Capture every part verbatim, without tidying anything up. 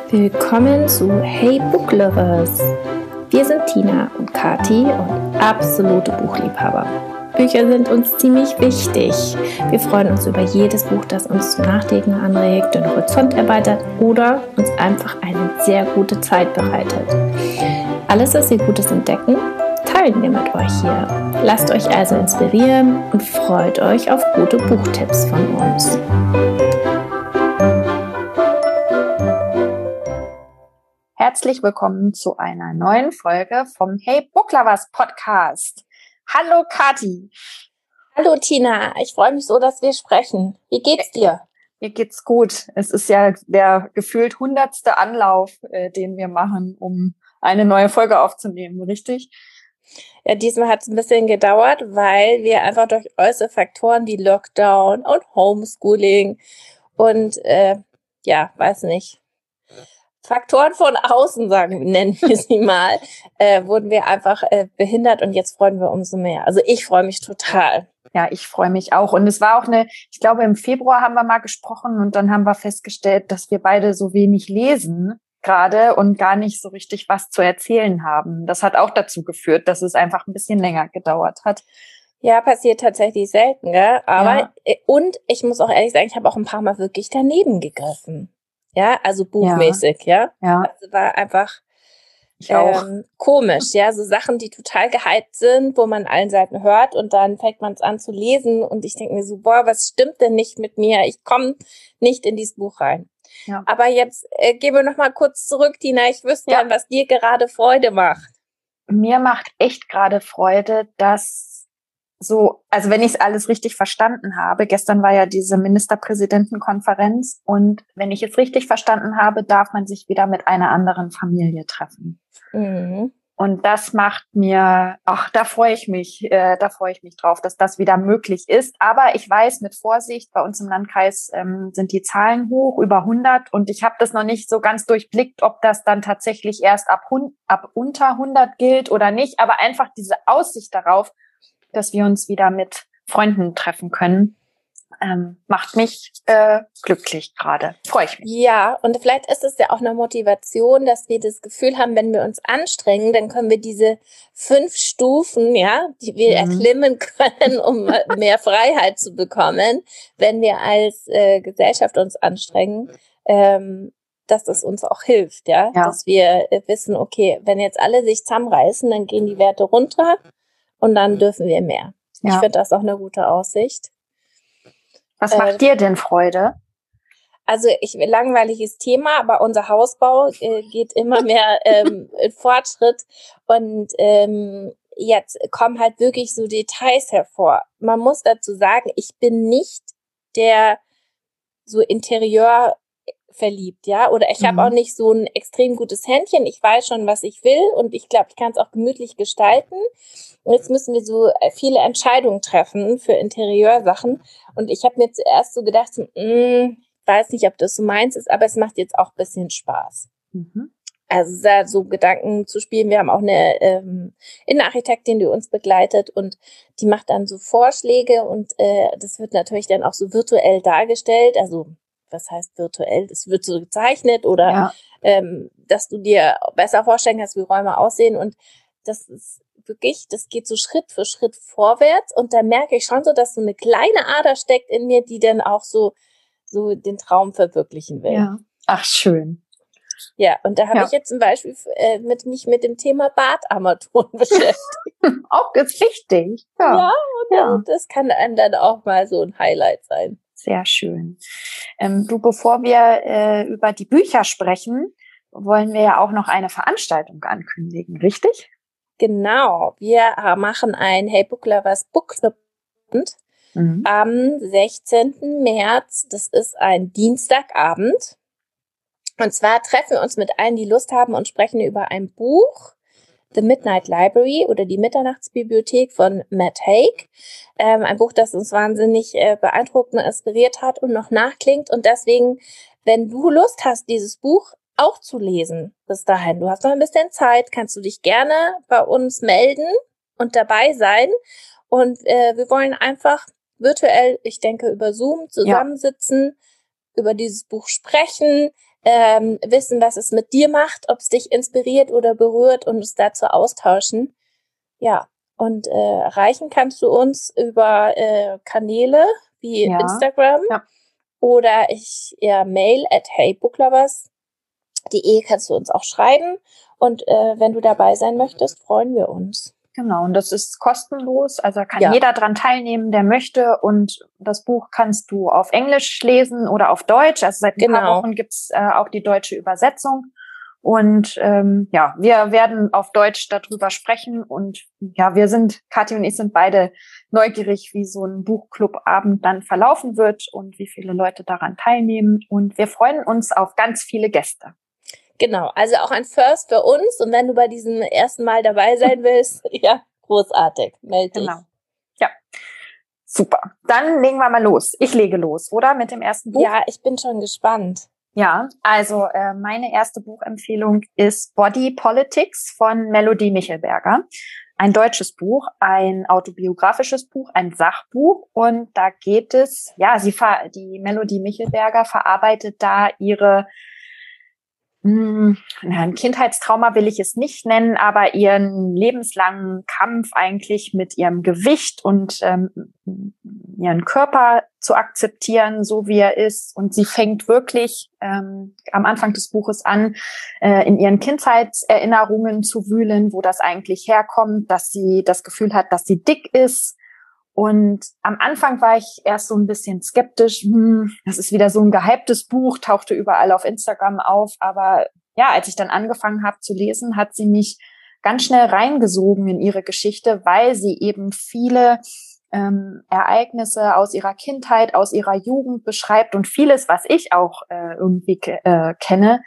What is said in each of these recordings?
Willkommen zu Hey Book Lovers. Wir sind Tina und Kati und absolute Buchliebhaber. Bücher sind uns ziemlich wichtig. Wir freuen uns über jedes Buch, das uns zum Nachdenken anregt, den Horizont erweitert oder uns einfach eine sehr gute Zeit bereitet. Alles, was wir Gutes entdecken, teilen wir mit euch hier. Lasst euch also inspirieren und freut euch auf gute Buchtipps von uns. Herzlich willkommen zu einer neuen Folge vom Hey Book Lovers Podcast. Hallo Kati. Hallo Tina, ich freue mich so, dass wir sprechen. Wie geht's dir? Mir geht's gut. Es ist ja der gefühlt hundertste Anlauf, äh, den wir machen, um eine neue Folge aufzunehmen, richtig? Ja, diesmal hat es ein bisschen gedauert, weil wir einfach durch äußere Faktoren wie Lockdown und Homeschooling und äh, ja, weiß nicht, Faktoren von außen, sagen, nennen wir sie mal, äh, wurden wir einfach äh, behindert und jetzt freuen wir umso mehr. Also ich freue mich total. Ja, ich freue mich auch. Und es war auch eine, ich glaube, im Februar haben wir mal gesprochen und dann haben wir festgestellt, dass wir beide so wenig lesen gerade und gar nicht so richtig was zu erzählen haben. Das hat auch dazu geführt, dass es einfach ein bisschen länger gedauert hat. Ja, passiert tatsächlich selten, gell? Aber, ja. Und ich muss auch ehrlich sagen, ich habe auch ein paar Mal wirklich daneben gegriffen. Ja, also buchmäßig, ja. Ja. ja. Also war einfach ich auch. Ähm, komisch, ja. So Sachen, die total gehypt sind, wo man allen Seiten hört und dann fängt man es an zu lesen und ich denke mir so, boah, was stimmt denn nicht mit mir? Ich komme nicht in dieses Buch rein. Ja. Aber jetzt äh, gehen wir noch mal kurz zurück, Tina. Ich wüsste ja, was dir gerade Freude macht. Mir macht echt gerade Freude, dass so, also wenn ich es alles richtig verstanden habe, gestern war ja diese Ministerpräsidentenkonferenz und wenn ich es richtig verstanden habe, darf man sich wieder mit einer anderen Familie treffen. Mhm. Und das macht mir, ach, da freue ich mich, äh, da freue ich mich drauf, dass das wieder möglich ist. Aber ich weiß mit Vorsicht, bei uns im Landkreis ähm, sind die Zahlen hoch, über hundert. Und ich habe das noch nicht so ganz durchblickt, ob das dann tatsächlich erst ab, ab unter hundert gilt oder nicht. Aber einfach diese Aussicht darauf, dass wir uns wieder mit Freunden treffen können, ähm, macht mich äh, glücklich gerade. Freue ich mich. Ja, und vielleicht ist es ja auch eine Motivation, dass wir das Gefühl haben, wenn wir uns anstrengen, dann können wir diese fünf Stufen, ja, die wir mhm. erklimmen können, um mehr Freiheit zu bekommen, wenn wir als äh, Gesellschaft uns anstrengen, ähm, dass das uns auch hilft, ja, ja. Dass wir äh, wissen, okay, wenn jetzt alle sich zusammenreißen, dann gehen die Werte runter und dann dürfen wir mehr. Ja. Ich finde das auch eine gute Aussicht. Was macht äh, dir denn Freude? Also ich langweiliges Thema, aber unser Hausbau äh, geht immer mehr ähm, in Fortschritt und ähm, jetzt kommen halt wirklich so Details hervor. Man muss dazu sagen, ich bin nicht der so Interieur verliebt, ja, oder ich mhm. habe auch nicht so ein extrem gutes Händchen. Ich weiß schon, was ich will und ich glaube, ich kann es auch gemütlich gestalten. Und jetzt müssen wir so viele Entscheidungen treffen für Interieursachen. Und ich habe mir zuerst so gedacht, so, mh, weiß nicht, ob das so meins ist, aber es macht jetzt auch ein bisschen Spaß. Mhm. Also da so Gedanken zu spielen. Wir haben auch eine ähm, Innenarchitektin, die uns begleitet und die macht dann so Vorschläge und äh, das wird natürlich dann auch so virtuell dargestellt. Also was heißt virtuell? Das wird so gezeichnet oder ja. ähm, dass du dir besser vorstellen kannst, wie Räume aussehen. Und das ist wirklich, das geht so Schritt für Schritt vorwärts. Und da merke ich schon so, dass so eine kleine Ader steckt in mir, die dann auch so, so den Traum verwirklichen will. Ja. Ach, schön. Ja, und da habe ja. ich jetzt zum Beispiel äh, mit mich mit dem Thema Badarmaturen beschäftigt. Auch ist wichtig. Ja, ja und ja. das kann einem dann auch mal so ein Highlight sein. Sehr schön. Ähm, du, bevor wir äh, über die Bücher sprechen, wollen wir ja auch noch eine Veranstaltung ankündigen, richtig? Genau. Wir machen ein Hey Book Lovers Book Club mhm. am sechzehnten März. Das ist ein Dienstagabend. Und zwar treffen wir uns mit allen, die Lust haben und sprechen über ein Buch. The Midnight Library oder die Mitternachtsbibliothek von Matt Haig. Ähm, ein Buch, das uns wahnsinnig äh, beeindruckt und inspiriert hat und noch nachklingt. Und deswegen, wenn du Lust hast, dieses Buch auch zu lesen bis dahin, du hast noch ein bisschen Zeit, kannst du dich gerne bei uns melden und dabei sein. Und äh, wir wollen einfach virtuell, ich denke über Zoom, zusammensitzen, ja. über dieses Buch sprechen, ähm, wissen, was es mit dir macht, ob es dich inspiriert oder berührt und uns dazu austauschen. Ja, und äh, erreichen kannst du uns über äh, Kanäle wie Ja. Instagram Ja. oder ich ja mail at heybooklovers punkt de kannst du uns auch schreiben. Und äh, wenn du dabei sein möchtest, freuen wir uns. Genau, und das ist kostenlos, also kann Ja. jeder dran teilnehmen, der möchte. Und das Buch kannst du auf Englisch lesen oder auf Deutsch. Also seit ein Genau. paar Wochen gibt's äh, auch die deutsche Übersetzung. Und ähm, ja, wir werden auf Deutsch darüber sprechen. Und ja, wir sind, Kathi und ich sind beide neugierig, wie so ein Buchclubabend dann verlaufen wird und wie viele Leute daran teilnehmen. Und wir freuen uns auf ganz viele Gäste. Genau, also auch ein First für uns. Und wenn du bei diesem ersten Mal dabei sein willst, ja, großartig, melde dich. Genau. Ja, super. Dann legen wir mal los. Ich lege los, oder? Mit dem ersten Buch? Ja, ich bin schon gespannt. Ja, also äh, meine erste Buchempfehlung ist Body Politics von Melody Michelberger. Ein deutsches Buch, ein autobiografisches Buch, ein Sachbuch. Und da geht es, ja, sie ver die Melody Michelberger verarbeitet da ihre Hm, ein Kindheitstrauma will ich es nicht nennen, aber ihren lebenslangen Kampf eigentlich mit ihrem Gewicht und ähm, ihren Körper zu akzeptieren, so wie er ist. Und sie fängt wirklich ähm, am Anfang des Buches an, äh, in ihren Kindheitserinnerungen zu wühlen, wo das eigentlich herkommt, dass sie das Gefühl hat, dass sie dick ist. Und am Anfang war ich erst so ein bisschen skeptisch. Hm, das ist wieder so ein gehyptes Buch, tauchte überall auf Instagram auf. Aber ja, als ich dann angefangen habe zu lesen, hat sie mich ganz schnell reingesogen in ihre Geschichte, weil sie eben viele ähm, Ereignisse aus ihrer Kindheit, aus ihrer Jugend beschreibt und vieles, was ich auch äh, irgendwie äh, kenne.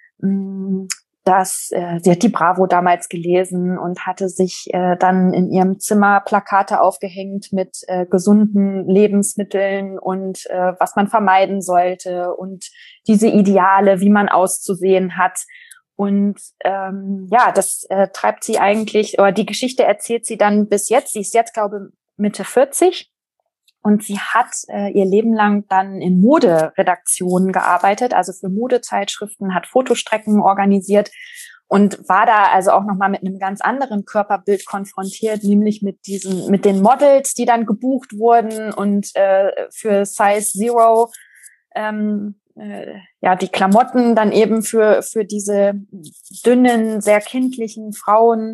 Mh, dass äh, sie hat die Bravo damals gelesen und hatte sich äh, dann in ihrem Zimmer Plakate aufgehängt mit äh, gesunden Lebensmitteln und äh, was man vermeiden sollte und diese Ideale, wie man auszusehen hat. Und ähm, ja, das äh, treibt sie eigentlich, oder die Geschichte erzählt sie dann bis jetzt. Sie ist jetzt, glaube ich, Mitte vierzig. Und sie hat äh, ihr Leben lang dann in Moderedaktionen gearbeitet, also für Modezeitschriften, hat Fotostrecken organisiert und war da also auch nochmal mit einem ganz anderen Körperbild konfrontiert, nämlich mit diesen, mit den Models, die dann gebucht wurden und äh, für Size Zero ähm, äh, ja die Klamotten dann eben für für diese dünnen, sehr kindlichen Frauen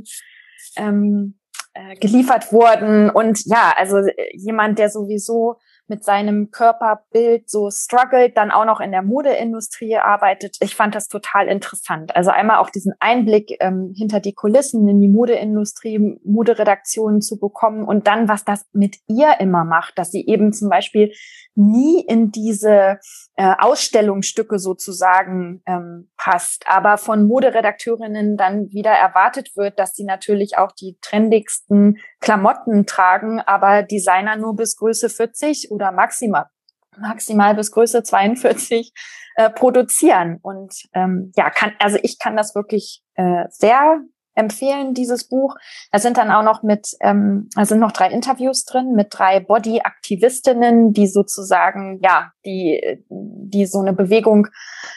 ähm, geliefert wurden. Und ja, also jemand, der sowieso mit seinem Körperbild so struggelt, dann auch noch in der Modeindustrie arbeitet. Ich fand das total interessant. Also einmal auch diesen Einblick ähm, hinter die Kulissen in die Modeindustrie, Moderedaktionen zu bekommen und dann, was das mit ihr immer macht, dass sie eben zum Beispiel nie in diese äh, Ausstellungsstücke sozusagen ähm, passt, aber von Moderedakteurinnen dann wieder erwartet wird, dass sie natürlich auch die trendigsten Klamotten tragen, aber Designer nur bis Größe vierzig oder maximal maximal bis Größe zweiundvierzig äh, produzieren. Und ähm, ja, kann also ich kann das wirklich äh, sehr empfehlen, dieses Buch. Da sind dann auch noch mit, ähm, da sind noch drei Interviews drin mit drei Body-Aktivistinnen, die sozusagen, ja, die, die so eine Bewegung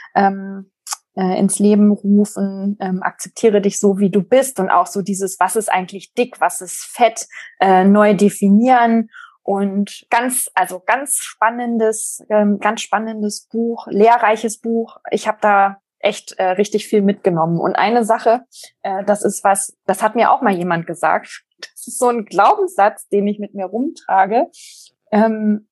ähm, äh, ins Leben rufen, ähm, akzeptiere dich so, wie du bist und auch so dieses, was ist eigentlich dick, was ist fett, äh, neu definieren. Und ganz, also ganz spannendes, ähm, ganz spannendes Buch, lehrreiches Buch. Ich habe da echt äh, richtig viel mitgenommen. Und eine Sache, äh, das ist was, das hat mir auch mal jemand gesagt. Das ist so ein Glaubenssatz, den ich mit mir rumtrage. Ähm,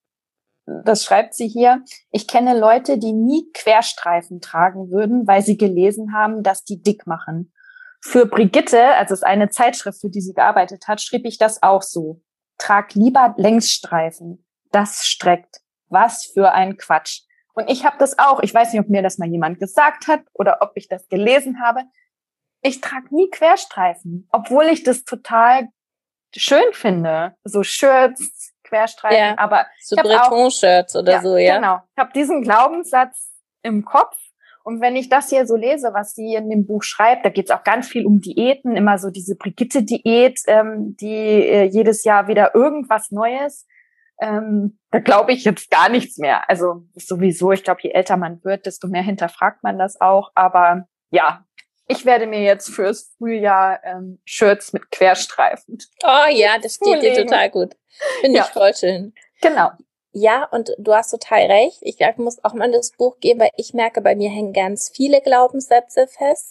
das schreibt sie hier. Ich kenne Leute, die nie Querstreifen tragen würden, weil sie gelesen haben, dass die dick machen. Für Brigitte, also es ist eine Zeitschrift, für die sie gearbeitet hat, schrieb ich das auch so. Trag lieber Längsstreifen. Das streckt. Was für ein Quatsch. Und ich habe das auch. Ich weiß nicht, ob mir das mal jemand gesagt hat oder ob ich das gelesen habe. Ich trage nie Querstreifen, obwohl ich das total schön finde. So Shirts, Querstreifen. Ja, aber so Breton-Shirts oder ja, so, ja. Genau. Ich habe diesen Glaubenssatz im Kopf. Und wenn ich das hier so lese, was sie in dem Buch schreibt, da geht es auch ganz viel um Diäten, immer so diese Brigitte-Diät, ähm, die äh, jedes Jahr wieder irgendwas Neues ähm, da glaube ich jetzt gar nichts mehr. Also sowieso, ich glaube, je älter man wird, desto mehr hinterfragt man das auch. Aber ja, ich werde mir jetzt fürs Frühjahr ähm, Shirts mit Querstreifen. Oh ja, das steht dir total gut. Finde ja. ich voll schön. Genau. Ja, und du hast total recht. Ich glaub, ich muss auch mal das Buch geben, weil ich merke, bei mir hängen ganz viele Glaubenssätze fest.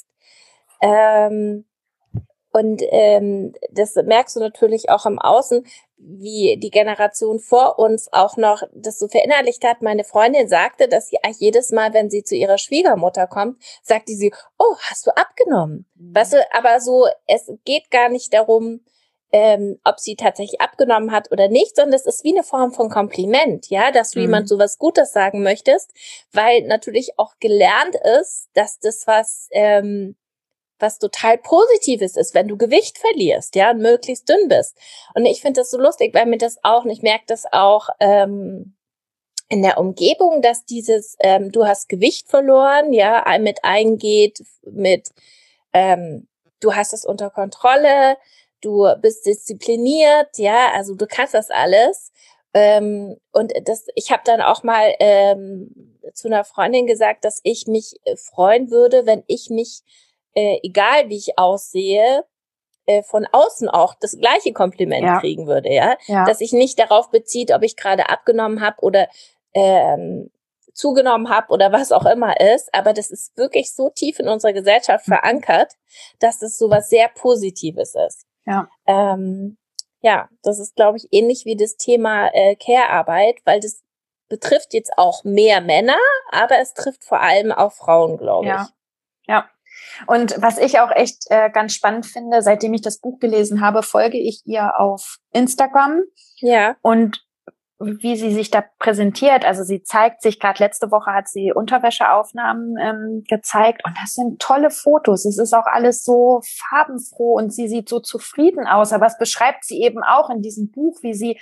Ähm, und ähm, das merkst du natürlich auch im Außen, wie die Generation vor uns auch noch das so verinnerlicht hat. Meine Freundin sagte, dass sie jedes Mal, wenn sie zu ihrer Schwiegermutter kommt, sagte sie, oh, hast du abgenommen? Mhm. Weißt du, aber so, es geht gar nicht darum, ähm, ob sie tatsächlich abgenommen hat oder nicht, sondern es ist wie eine Form von Kompliment, ja, dass du mhm. jemand so was Gutes sagen möchtest, weil natürlich auch gelernt ist, dass das was ähm, was total Positives ist, wenn du Gewicht verlierst, ja, und möglichst dünn bist. Und ich finde das so lustig, weil mir das auch, und ich merke das auch ähm, in der Umgebung, dass dieses, ähm, du hast Gewicht verloren, ja, mit eingeht, mit, ähm, du hast es unter Kontrolle, du bist diszipliniert, ja, also du kannst das alles. Ähm, und das, ich habe dann auch mal ähm, zu einer Freundin gesagt, dass ich mich freuen würde, wenn ich mich Äh, egal wie ich aussehe, äh, von außen auch das gleiche Kompliment ja. kriegen würde, ja? ja, dass ich nicht darauf bezieht, ob ich gerade abgenommen habe oder ähm, zugenommen habe oder was auch immer ist, aber das ist wirklich so tief in unserer Gesellschaft verankert, dass das so was sehr Positives ist. Ja, ähm, ja, das ist, glaube ich, ähnlich wie das Thema äh, Care-Arbeit, weil das betrifft jetzt auch mehr Männer, aber es trifft vor allem auch Frauen, glaube ja. ich. Ja. Und was ich auch echt äh, ganz spannend finde, seitdem ich das Buch gelesen habe, folge ich ihr auf Instagram. Ja. Und wie sie sich da präsentiert, also sie zeigt sich, gerade letzte Woche hat sie Unterwäscheaufnahmen ähm, gezeigt und das sind tolle Fotos. Es ist auch alles so farbenfroh und sie sieht so zufrieden aus. Aber es beschreibt sie eben auch in diesem Buch, wie sie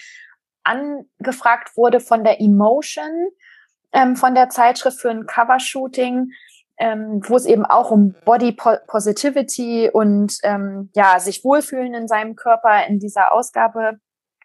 angefragt wurde von der Emotion, ähm, von der Zeitschrift für ein Covershooting, Ähm, wo es eben auch um Body Positivity und ähm, ja sich wohlfühlen in seinem Körper in dieser Ausgabe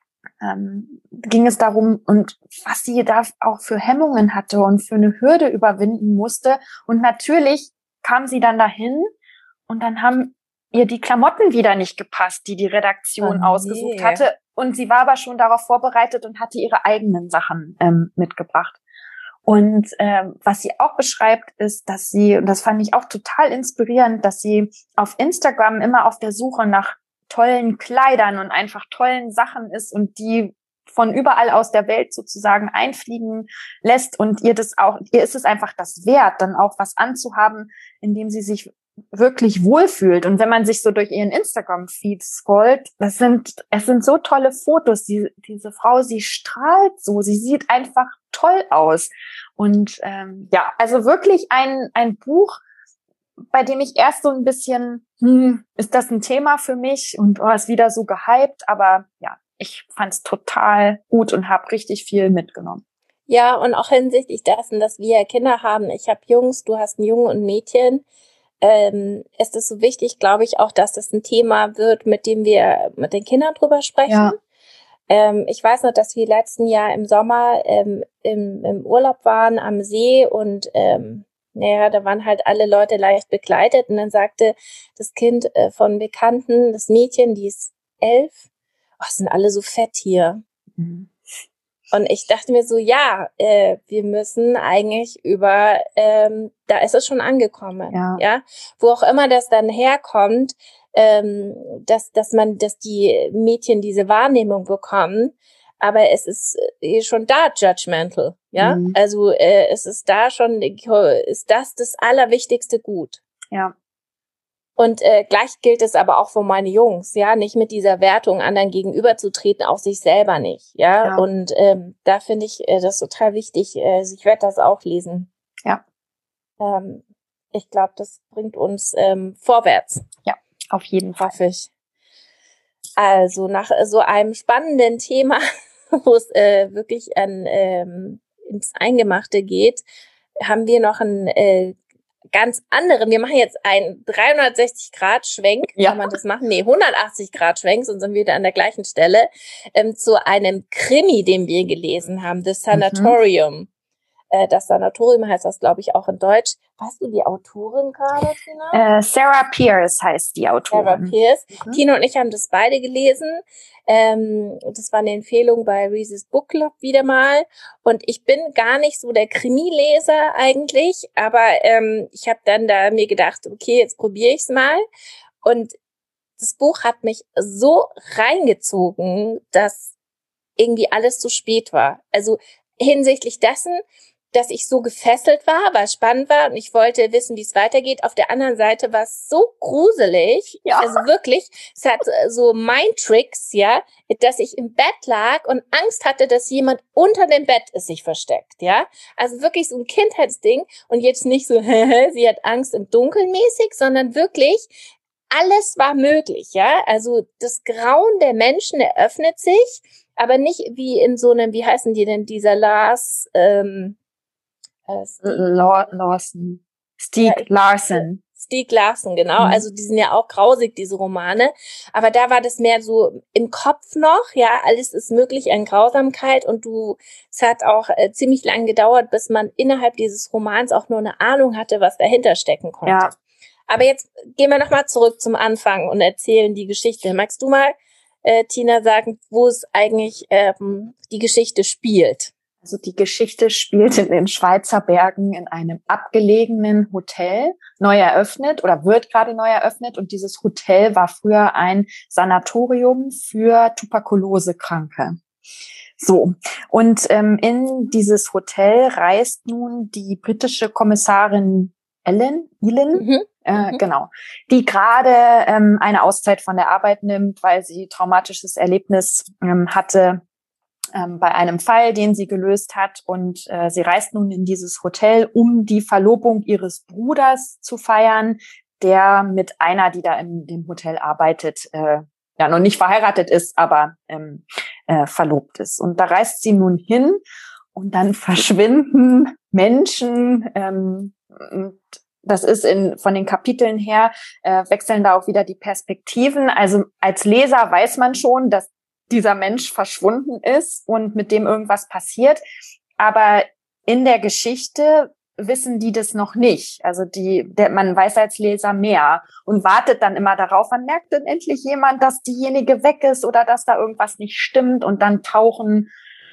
ähm, ging es darum und was sie da auch für Hemmungen hatte und für eine Hürde überwinden musste. Und natürlich kam sie dann dahin und dann haben ihr die Klamotten wieder nicht gepasst, die die Redaktion oh, ausgesucht nee. hatte. Und sie war aber schon darauf vorbereitet und hatte ihre eigenen Sachen ähm, mitgebracht. Und ähm, was sie auch beschreibt, ist, dass sie, und das fand ich auch total inspirierend, dass sie auf Instagram immer auf der Suche nach tollen Kleidern und einfach tollen Sachen ist und die von überall aus der Welt sozusagen einfliegen lässt. Und ihr das auch, ihr ist es einfach das wert, dann auch was anzuhaben, in dem sie sich wirklich wohlfühlt. Und wenn man sich so durch ihren Instagram-Feed scrollt, das sind, es sind so tolle Fotos. Die, diese Frau, sie strahlt so, sie sieht einfach toll aus. Und ähm, ja, also wirklich ein, ein Buch, bei dem ich erst so ein bisschen, hm, ist das ein Thema für mich? Und oh, ist wieder so gehypt. Aber ja, ich fand es total gut und habe richtig viel mitgenommen. Ja, und auch hinsichtlich dessen, dass wir Kinder haben. Ich habe Jungs, du hast einen Jungen und ein Mädchen. Ähm, ist es so wichtig, glaube ich, auch, dass das ein Thema wird, mit dem wir mit den Kindern drüber sprechen. Ja. Ähm, ich weiß noch, dass wir letzten Jahr im Sommer ähm, im, im Urlaub waren am See und ähm, naja, da waren halt alle Leute leicht begleitet und dann sagte das Kind äh, von Bekannten, das Mädchen, die ist elf, oh, sind alle so fett hier. Mhm. Und ich dachte mir so, ja, äh, wir müssen eigentlich über, ähm, da ist es schon angekommen, ja. ja, wo auch immer das dann herkommt, ähm, dass dass man, dass die Mädchen diese Wahrnehmung bekommen, aber es ist äh, schon da judgmental, ja, mhm. also äh, es ist da schon, ist das das allerwichtigste Gut, ja. Und äh, gleich gilt es aber auch für meine Jungs, ja, nicht mit dieser Wertung anderen gegenüberzutreten, auch sich selber nicht, ja. ja. Und ähm, da finde ich äh, das total wichtig. Äh, ich werde das auch lesen. Ja. Ähm, ich glaube, das bringt uns ähm, vorwärts. Ja, auf jeden Fall. Hoffe ich. Also nach so einem spannenden Thema, wo es äh, wirklich an, ähm, ins Eingemachte geht, haben wir noch ein äh, ganz anderen, wir machen jetzt einen dreihundertsechzig Grad Schwenk, ja. kann man das machen? Nee, hundertachtzig Grad Schwenk, sonst sind wir wieder an der gleichen Stelle, ähm, zu einem Krimi, den wir gelesen haben, The Sanatorium. Mhm. Äh, das Sanatorium heißt das, glaube ich, auch in Deutsch. Weißt du die Autorin gerade, Tina? Äh, Sarah Pearse heißt die Autorin. Sarah Pearse. Mhm. Tina und ich haben das beide gelesen. Ähm, das war eine Empfehlung bei Reese's Book Club wieder mal. Und ich bin gar nicht so der Krimileser eigentlich, aber ähm, ich habe dann da mir gedacht, okay, jetzt probiere ich's mal. Und das Buch hat mich so reingezogen, dass irgendwie alles zu spät war. Also hinsichtlich dessen, dass ich so gefesselt war, weil es spannend war und ich wollte wissen, wie es weitergeht. Auf der anderen Seite war es so gruselig, ja. Also wirklich, es hat so Mindtricks, ja, dass ich im Bett lag und Angst hatte, dass jemand unter dem Bett ist, sich versteckt, ja. Also wirklich so ein Kindheitsding und jetzt nicht so, sie hat Angst im Dunkeln mäßig, sondern wirklich, alles war möglich, ja. Also das Grauen der Menschen eröffnet sich, aber nicht wie in so einem, wie heißen die denn, dieser Lars, ähm, Lawson. Stieg ja, Larsson. Stieg Larsson, genau. Mhm. Also die sind ja auch grausig, diese Romane. Aber da war das mehr so im Kopf noch, ja, alles ist möglich an Grausamkeit und du, es hat auch äh, ziemlich lang gedauert, bis man innerhalb dieses Romans auch nur eine Ahnung hatte, was dahinter stecken konnte. Ja. Aber jetzt gehen wir nochmal zurück zum Anfang und erzählen die Geschichte. Magst du mal, äh, Tina, sagen, wo es eigentlich ähm, die Geschichte spielt? Also die Geschichte spielt in den Schweizer Bergen in einem abgelegenen Hotel, neu eröffnet oder wird gerade neu eröffnet. Und dieses Hotel war früher ein Sanatorium für Tuberkulosekranke. So, und ähm, in dieses Hotel reist nun die britische Kommissarin Ellen, Ellen, mhm. Äh, mhm. genau, die gerade ähm, eine Auszeit von der Arbeit nimmt, weil sie traumatisches Erlebnis ähm, hatte, Ähm, bei einem Fall, den sie gelöst hat, und äh, sie reist nun in dieses Hotel, um die Verlobung ihres Bruders zu feiern, der mit einer, die da in dem Hotel arbeitet, äh, ja noch nicht verheiratet ist, aber ähm, äh, verlobt ist. Und da reist sie nun hin und dann verschwinden Menschen. Ähm, und das ist in von den Kapiteln her, äh, wechseln da auch wieder die Perspektiven. Also als Leser weiß man schon, dass dieser Mensch verschwunden ist und mit dem irgendwas passiert. Aber in der Geschichte wissen die das noch nicht. Also die, der, man weiß als Leser mehr und wartet dann immer darauf, wann merkt denn endlich jemand, dass diejenige weg ist oder dass da irgendwas nicht stimmt, und dann tauchen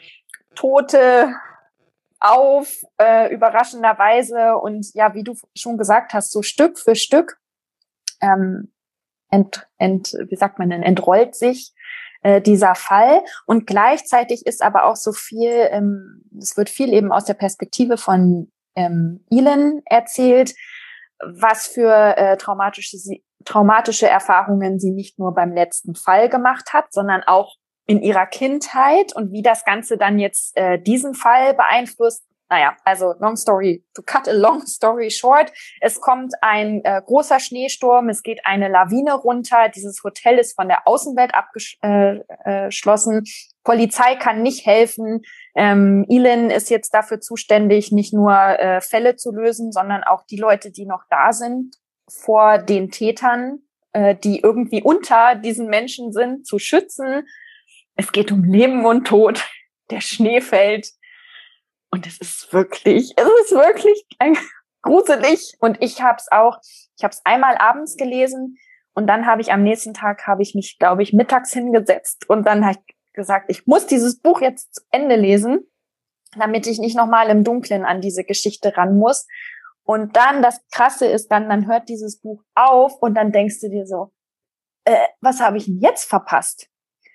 Tote auf, äh, überraschenderweise, und ja, wie du schon gesagt hast, so Stück für Stück ähm, ent, ent, wie sagt man denn, entrollt sich dieser Fall, und gleichzeitig ist aber auch so viel, ähm, es wird viel eben aus der Perspektive von ähm, Ellen erzählt, was für äh, traumatische, traumatische Erfahrungen sie nicht nur beim letzten Fall gemacht hat, sondern auch in ihrer Kindheit, und wie das Ganze dann jetzt äh, diesen Fall beeinflusst. Naja, also long story, to cut a long story short, es kommt ein äh, großer Schneesturm, es geht eine Lawine runter, dieses Hotel ist von der Außenwelt abgeschlossen, Polizei kann nicht helfen, ähm, Ellen ist jetzt dafür zuständig, nicht nur äh, Fälle zu lösen, sondern auch die Leute, die noch da sind, vor den Tätern, äh, die irgendwie unter diesen Menschen sind, zu schützen. Es geht um Leben und Tod, der Schnee fällt. Und es ist wirklich, es ist wirklich gruselig. Und ich habe es auch, ich habe es einmal abends gelesen, und dann habe ich am nächsten Tag, habe ich mich, glaube ich, mittags hingesetzt, und dann habe ich gesagt, ich muss dieses Buch jetzt zu Ende lesen, damit ich nicht nochmal im Dunkeln an diese Geschichte ran muss. Und dann, das Krasse ist dann, dann hört dieses Buch auf, und dann denkst du dir so, äh, was habe ich denn jetzt verpasst?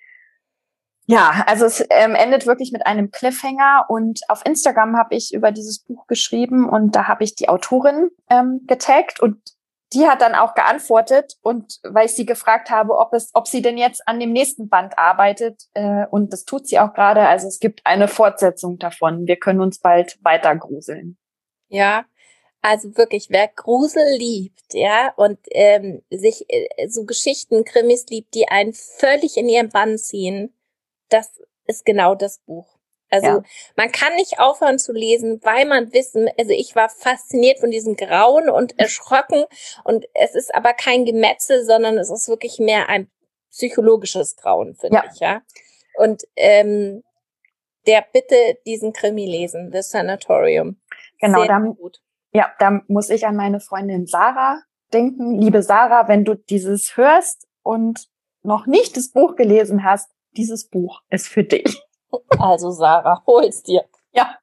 Ja, also es ähm, endet wirklich mit einem Cliffhanger, und auf Instagram habe ich über dieses Buch geschrieben, und da habe ich die Autorin ähm, getaggt, und die hat dann auch geantwortet, und weil ich sie gefragt habe, ob es, ob sie denn jetzt an dem nächsten Band arbeitet, äh, und das tut sie auch gerade. Also es gibt eine Fortsetzung davon. Wir können uns bald weiter gruseln. Ja, also wirklich, wer Grusel liebt, ja, und ähm, sich äh, so Geschichten, Krimis liebt, die einen völlig in ihren Bann ziehen, das ist genau das Buch. Also ja. Man kann nicht aufhören zu lesen, weil man wissen, also ich war fasziniert von diesem Grauen und erschrocken und es ist aber kein Gemetzel, sondern es ist wirklich mehr ein psychologisches Grauen, finde ja. ich, ja. Und ähm, der bitte diesen Krimi lesen, The Sanatorium. Genau, Sehr dann, gut. Ja, da muss ich an meine Freundin Sarah denken. Liebe Sarah, wenn du dieses hörst und noch nicht das Buch gelesen hast, dieses Buch ist für dich. Also Sarah, hol's dir. Ja.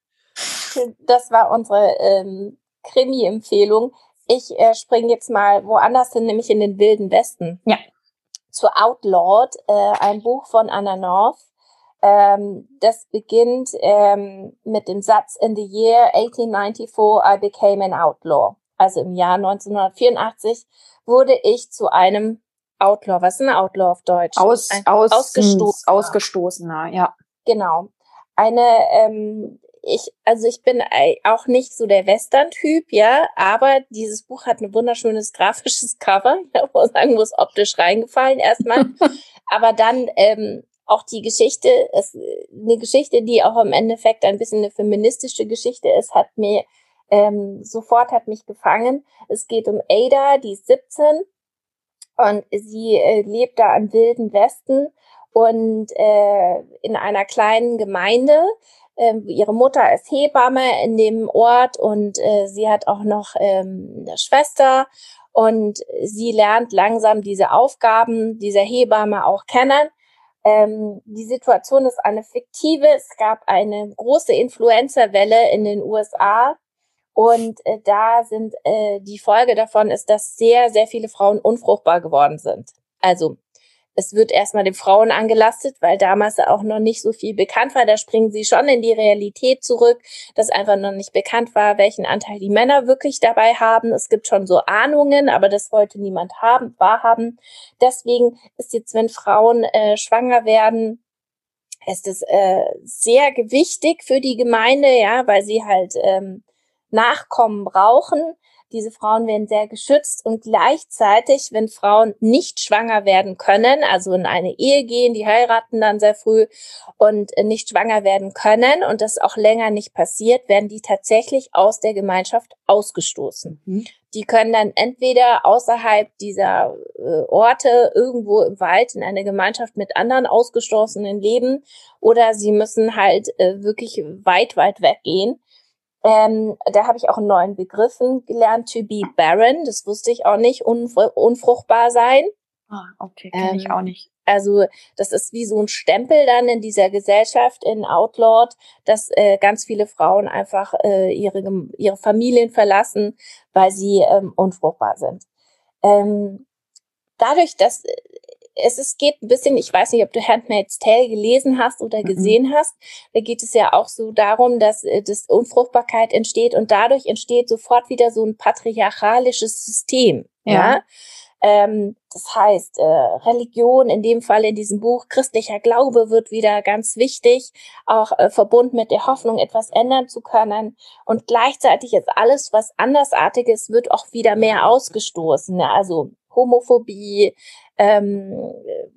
Das war unsere ähm, Krimi-Empfehlung. Ich äh, springe jetzt mal woanders hin, nämlich in den Wilden Westen. Ja. Zu Outlawed, äh, ein Buch von Anna North. Ähm, das beginnt ähm, mit dem Satz: In the year eighteen ninety-four I became an outlaw. Also im Jahr neunzehnhundertvierundachtzig wurde ich zu einem Outlaw. Was ist ein Outlaw auf Deutsch? Aus, ein aus, Ausgestoßener. Ausgestoßener, ja. Genau. Eine, ähm, ich, also ich bin auch nicht so der Western-Typ, ja, aber dieses Buch hat ein wunderschönes grafisches Cover. Ich muss sagen, wo es optisch reingefallen erstmal. Aber dann ähm, auch die Geschichte, ist eine Geschichte, die auch im Endeffekt ein bisschen eine feministische Geschichte ist, hat mir ähm, sofort hat mich gefangen. Es geht um Ada, die ist siebzehn und sie äh, lebt da im Wilden Westen und äh, in einer kleinen Gemeinde. Äh, ihre Mutter ist Hebamme in dem Ort und äh, sie hat auch noch ähm, eine Schwester und sie lernt langsam diese Aufgaben dieser Hebamme auch kennen. Ähm, die Situation ist eine fiktive. Es gab eine große Influenza-Welle in den U S A. Und äh, da sind äh, die Folge davon ist, dass sehr, sehr viele Frauen unfruchtbar geworden sind. Also es wird erstmal den Frauen angelastet, weil damals auch noch nicht so viel bekannt war. Da springen sie schon in die Realität zurück, dass einfach noch nicht bekannt war, welchen Anteil die Männer wirklich dabei haben. Es gibt schon so Ahnungen, aber das wollte niemand haben, wahrhaben. Deswegen ist jetzt, wenn Frauen äh, schwanger werden, ist es äh, sehr gewichtig für die Gemeinde, ja, weil sie halt ähm, Nachkommen brauchen. Diese Frauen werden sehr geschützt und gleichzeitig, wenn Frauen nicht schwanger werden können, also in eine Ehe gehen, die heiraten dann sehr früh und nicht schwanger werden können und das auch länger nicht passiert, werden die tatsächlich aus der Gemeinschaft ausgestoßen. Mhm. Die können dann entweder außerhalb dieser äh, Orte irgendwo im Wald in einer Gemeinschaft mit anderen Ausgestoßenen leben oder sie müssen halt äh, wirklich weit, weit weggehen. Ähm, da habe ich auch einen neuen Begriff gelernt, to be barren, das wusste ich auch nicht, unfr- unfruchtbar sein. Ah, okay, kenne ich ähm, auch nicht. Also das ist wie so ein Stempel dann in dieser Gesellschaft in Outlawed, dass äh, ganz viele Frauen einfach äh, ihre, ihre Familien verlassen, weil sie ähm, unfruchtbar sind. Ähm, dadurch, dass es ist, geht ein bisschen, ich weiß nicht, ob du Handmaid's Tale gelesen hast oder gesehen mhm. hast, da geht es ja auch so darum, dass, dass Unfruchtbarkeit entsteht und dadurch entsteht sofort wieder so ein patriarchalisches System. Ja. ja? Ähm, das heißt, äh, Religion, in dem Fall in diesem Buch, christlicher Glaube wird wieder ganz wichtig, auch äh, verbunden mit der Hoffnung, etwas ändern zu können. Und gleichzeitig ist alles, was Andersartiges, wird auch wieder mehr ausgestoßen. Ja? Also Homophobie, ähm,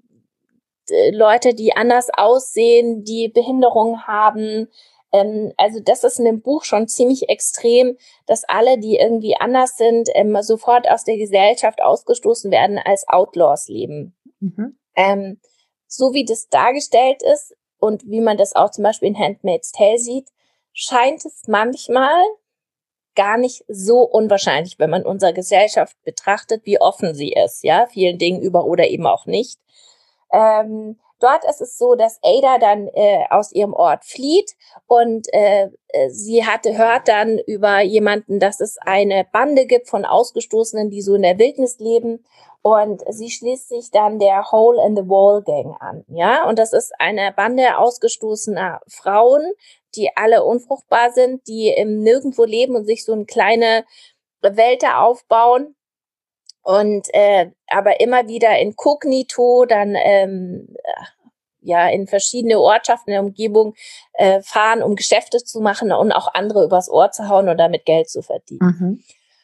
Leute, die anders aussehen, die Behinderungen haben. Ähm, also das ist in dem Buch schon ziemlich extrem, dass alle, die irgendwie anders sind, ähm, sofort aus der Gesellschaft ausgestoßen werden, als Outlaws leben. Mhm. Ähm, so wie das dargestellt ist und wie man das auch zum Beispiel in Handmaid's Tale sieht, scheint es manchmal gar nicht so unwahrscheinlich, wenn man unsere Gesellschaft betrachtet, wie offen sie ist, ja, vielen Dingen über oder eben auch nicht. Ähm, dort ist es so, dass Ada dann äh, aus ihrem Ort flieht und äh, sie hatte hört dann über jemanden, dass es eine Bande gibt von Ausgestoßenen, die so in der Wildnis leben und sie schließt sich dann der Hole in the Wall Gang an, ja, und das ist eine Bande ausgestoßener Frauen, die alle unfruchtbar sind, die im Nirgendwo leben und sich so eine kleine Welt da aufbauen. Und äh, aber immer wieder inkognito dann ähm, ja in verschiedene Ortschaften in der Umgebung äh, fahren, um Geschäfte zu machen und auch andere übers Ohr zu hauen und damit Geld zu verdienen. Mhm.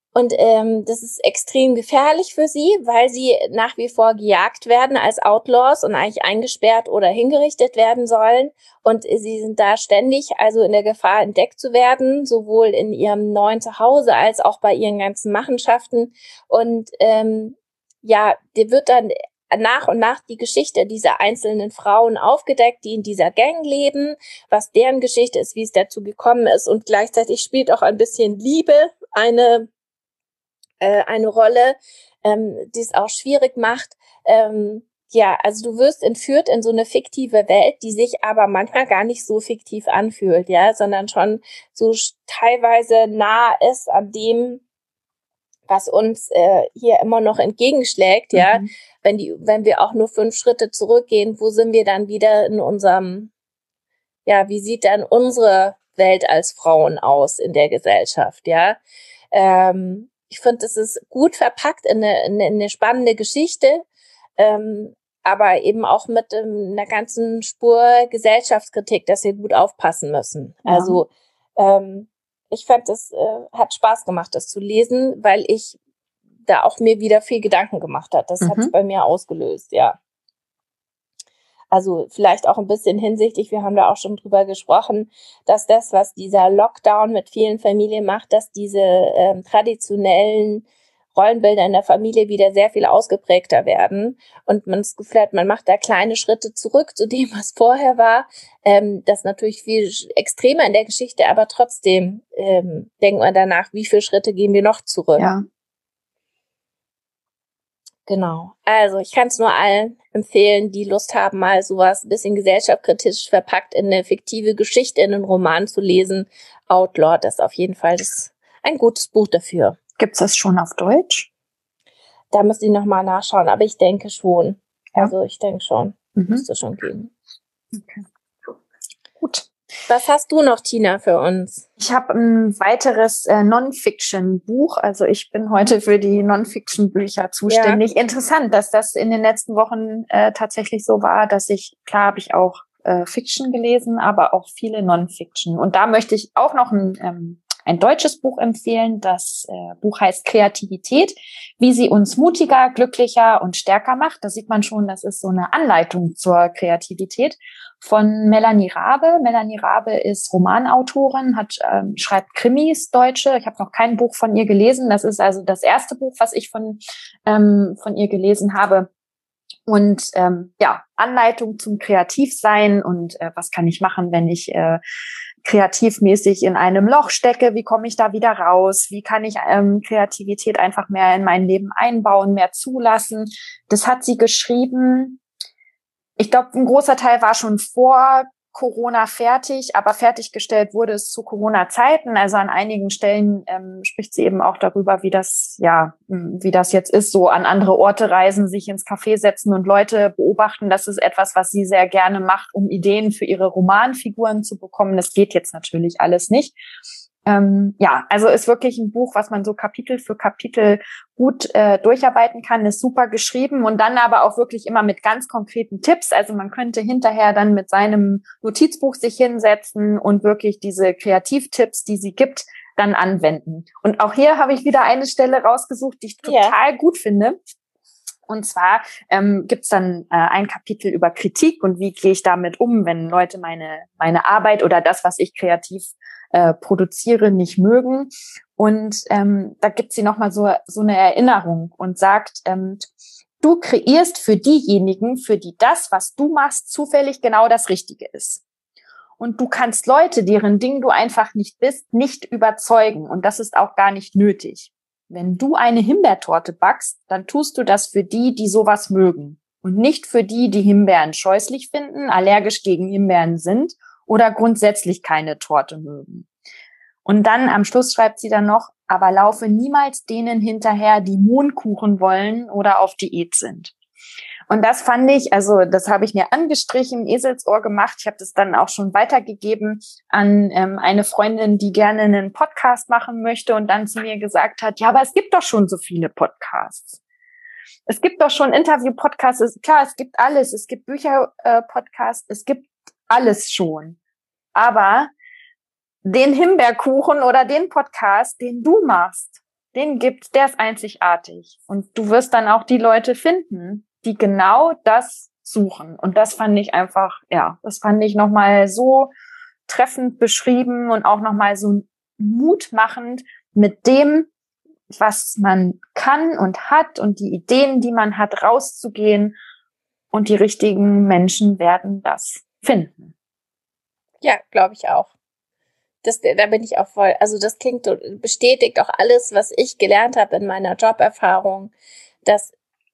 Und ähm, das ist extrem gefährlich für sie, weil sie nach wie vor gejagt werden als Outlaws und eigentlich eingesperrt oder hingerichtet werden sollen. Und sie sind da ständig also in der Gefahr, entdeckt zu werden, sowohl in ihrem neuen Zuhause als auch bei ihren ganzen Machenschaften. Und ähm, ja, dir wird dann nach und nach die Geschichte dieser einzelnen Frauen aufgedeckt, die in dieser Gang leben, was deren Geschichte ist, wie es dazu gekommen ist. Und gleichzeitig spielt auch ein bisschen Liebe eine äh, eine Rolle, ähm, die es auch schwierig macht. Ähm, ja, also du wirst entführt in so eine fiktive Welt, die sich aber manchmal gar nicht so fiktiv anfühlt, ja, sondern schon so teilweise nah ist an dem, was uns äh, hier immer noch entgegenschlägt, ja. Mhm. Wenn die, wenn wir auch nur fünf Schritte zurückgehen, wo sind wir dann wieder in unserem, ja, wie sieht dann unsere Welt als Frauen aus in der Gesellschaft, ja. Ähm, ich finde, es ist gut verpackt in eine, in eine spannende Geschichte, ähm, aber eben auch mit ähm, einer ganzen Spur Gesellschaftskritik, dass wir gut aufpassen müssen. Ja. Also ähm, ich fand, es äh, hat Spaß gemacht, das zu lesen, weil ich da auch mir wieder viel Gedanken gemacht hat. Das mhm. hat es bei mir ausgelöst, ja. Also vielleicht auch ein bisschen hinsichtlich, wir haben da auch schon drüber gesprochen, dass das, was dieser Lockdown mit vielen Familien macht, dass diese ähm, traditionellen Rollenbilder in der Familie wieder sehr viel ausgeprägter werden und man das Gefühl hat, man macht da kleine Schritte zurück zu dem, was vorher war. Ähm, das ist natürlich viel extremer in der Geschichte, aber trotzdem ähm, denkt man danach, wie viele Schritte gehen wir noch zurück? Ja. Genau. Also ich kann es nur allen empfehlen, die Lust haben, mal sowas ein bisschen gesellschaftskritisch verpackt in eine fiktive Geschichte, in einen Roman zu lesen. Outlaw, das ist auf jeden Fall das ein gutes Buch dafür. Gibt's das schon auf Deutsch? Da müsste ich nochmal nachschauen, aber ich denke schon. Ja. Also ich denke schon. Mhm. Müsste schon geben. Okay. Gut. Was hast du noch, Tina, für uns? Ich habe ein weiteres äh, Non-Fiction-Buch. Also ich bin heute für die Non-Fiction-Bücher zuständig. Ja. Interessant, dass das in den letzten Wochen äh, tatsächlich so war, dass ich, klar habe ich auch äh, Fiction gelesen, aber auch viele Non-Fiction. Und da möchte ich auch noch ein, ähm, ein deutsches Buch empfehlen. Das äh, Buch heißt Kreativität, wie sie uns mutiger, glücklicher und stärker macht. Da sieht man schon, das ist so eine Anleitung zur Kreativität. Von Melanie Rabe. Melanie Rabe ist Romanautorin, hat ähm, schreibt Krimis, Deutsche. Ich habe noch kein Buch von ihr gelesen. Das ist also das erste Buch, was ich von ähm, von ihr gelesen habe. Und ähm, ja, Anleitung zum Kreativsein und äh, was kann ich machen, wenn ich äh, kreativmäßig in einem Loch stecke? Wie komme ich da wieder raus? Wie kann ich ähm, Kreativität einfach mehr in mein Leben einbauen, mehr zulassen? Das hat sie geschrieben. Ich glaube, ein großer Teil war schon vor Corona fertig, aber fertiggestellt wurde es zu Corona-Zeiten. Also an einigen Stellen ähm, spricht sie eben auch darüber, wie das, ja, wie das jetzt ist, so an andere Orte reisen, sich ins Café setzen und Leute beobachten. Das ist etwas, was sie sehr gerne macht, um Ideen für ihre Romanfiguren zu bekommen. Das geht jetzt natürlich alles nicht. Ähm, ja, also ist wirklich ein Buch, was man so Kapitel für Kapitel gut äh, durcharbeiten kann, ist super geschrieben und dann aber auch wirklich immer mit ganz konkreten Tipps. Also man könnte hinterher dann mit seinem Notizbuch sich hinsetzen und wirklich diese Kreativtipps, die sie gibt, dann anwenden. Und auch hier habe ich wieder eine Stelle rausgesucht, die ich total yeah. gut finde. Und zwar ähm, gibt's dann äh, ein Kapitel über Kritik und wie gehe ich damit um, wenn Leute meine meine Arbeit oder das, was ich kreativ äh, produziere, nicht mögen. Und ähm, da gibt sie nochmal so so eine Erinnerung und sagt, ähm, du kreierst für diejenigen, für die das, was du machst, zufällig genau das Richtige ist. Und du kannst Leute, deren Ding du einfach nicht bist, nicht überzeugen. Und das ist auch gar nicht nötig. Wenn du eine Himbeertorte backst, dann tust du das für die, die sowas mögen. Und nicht für die, die Himbeeren scheußlich finden, allergisch gegen Himbeeren sind oder grundsätzlich keine Torte mögen. Und dann am Schluss schreibt sie dann noch, aber laufe niemals denen hinterher, die Mohnkuchen wollen oder auf Diät sind. Und das fand ich, also das habe ich mir angestrichen, Eselsohr gemacht. Ich habe das dann auch schon weitergegeben an ähm, eine Freundin, die gerne einen Podcast machen möchte und dann zu mir gesagt hat, ja, aber es gibt doch schon so viele Podcasts. Es gibt doch schon Interview-Podcasts. Klar, es gibt alles. Es gibt Bücher-Podcasts. Es gibt alles schon. Aber den Himbeerkuchen oder den Podcast, den du machst, den gibt's, der ist einzigartig. Und du wirst dann auch die Leute finden, die genau das suchen. Und das fand ich einfach, ja, das fand ich nochmal so treffend beschrieben und auch nochmal so mutmachend mit dem, was man kann und hat und die Ideen, die man hat, rauszugehen, und die richtigen Menschen werden das finden. Ja, glaube ich auch. Das, da bin ich auch voll, also das klingt, bestätigt auch alles, was ich gelernt habe in meiner Joberfahrung, dass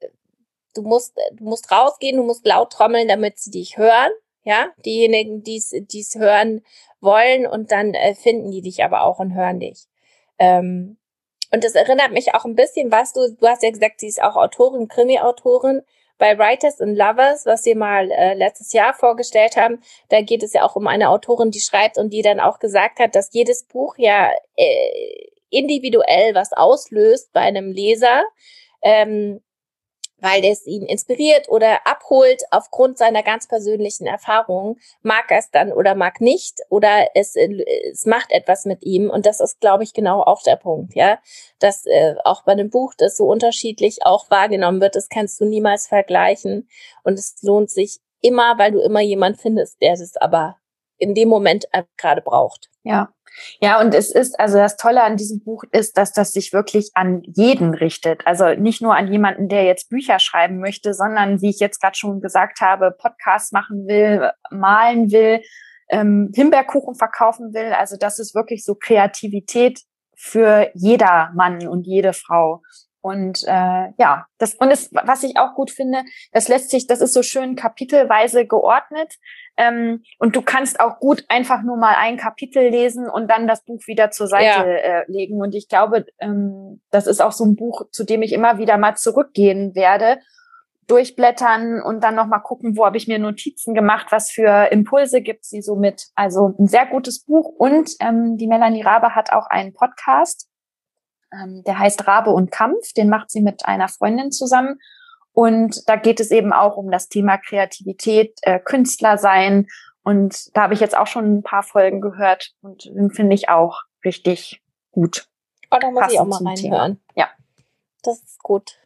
du musst, du musst rausgehen, du musst laut trommeln, damit sie dich hören, ja, diejenigen, die es hören wollen, und dann äh, finden die dich aber auch und hören dich. Ähm, und das erinnert mich auch ein bisschen, was du, du hast ja gesagt, sie ist auch Autorin, Krimi-Autorin. Bei Writers and Lovers, was wir mal äh, letztes Jahr vorgestellt haben, da geht es ja auch um eine Autorin, die schreibt und die dann auch gesagt hat, dass jedes Buch ja äh, individuell was auslöst bei einem Leser, ähm, weil es ihn inspiriert oder abholt aufgrund seiner ganz persönlichen Erfahrungen. Mag er es dann oder mag nicht, oder es, es macht etwas mit ihm. Und das ist, glaube ich, genau auch der Punkt, ja, dass äh, auch bei einem Buch, das so unterschiedlich auch wahrgenommen wird, das kannst du niemals vergleichen. Und es lohnt sich immer, weil du immer jemand findest, der es aber in dem Moment gerade braucht. Ja. Ja, und es ist, also das Tolle an diesem Buch ist, dass das sich wirklich an jeden richtet. Also nicht nur an jemanden, der jetzt Bücher schreiben möchte, sondern, wie ich jetzt gerade schon gesagt habe, Podcasts machen will, malen will, ähm, Himbeerkuchen verkaufen will. Also das ist wirklich so Kreativität für jeder Mann und jede Frau. Und äh, ja, das, und es, was ich auch gut finde, das lässt sich, das ist so schön kapitelweise geordnet. Ähm, und du kannst auch gut einfach nur mal ein Kapitel lesen und dann das Buch wieder zur Seite ja. äh, legen. Und ich glaube, ähm, das ist auch so ein Buch, zu dem ich immer wieder mal zurückgehen werde, durchblättern und dann noch mal gucken, wo habe ich mir Notizen gemacht, was für Impulse gibt sie so mit. Also ein sehr gutes Buch. Und ähm, die Melanie Rabe hat auch einen Podcast, ähm, der heißt Rabe und Kampf. Den macht sie mit einer Freundin zusammen. Und da geht es eben auch um das Thema Kreativität, äh, Künstler sein. Und da habe ich jetzt auch schon ein paar Folgen gehört und den finde ich auch richtig gut. Oh, da muss ich auch mal reinhören. Ja. Das ist gut.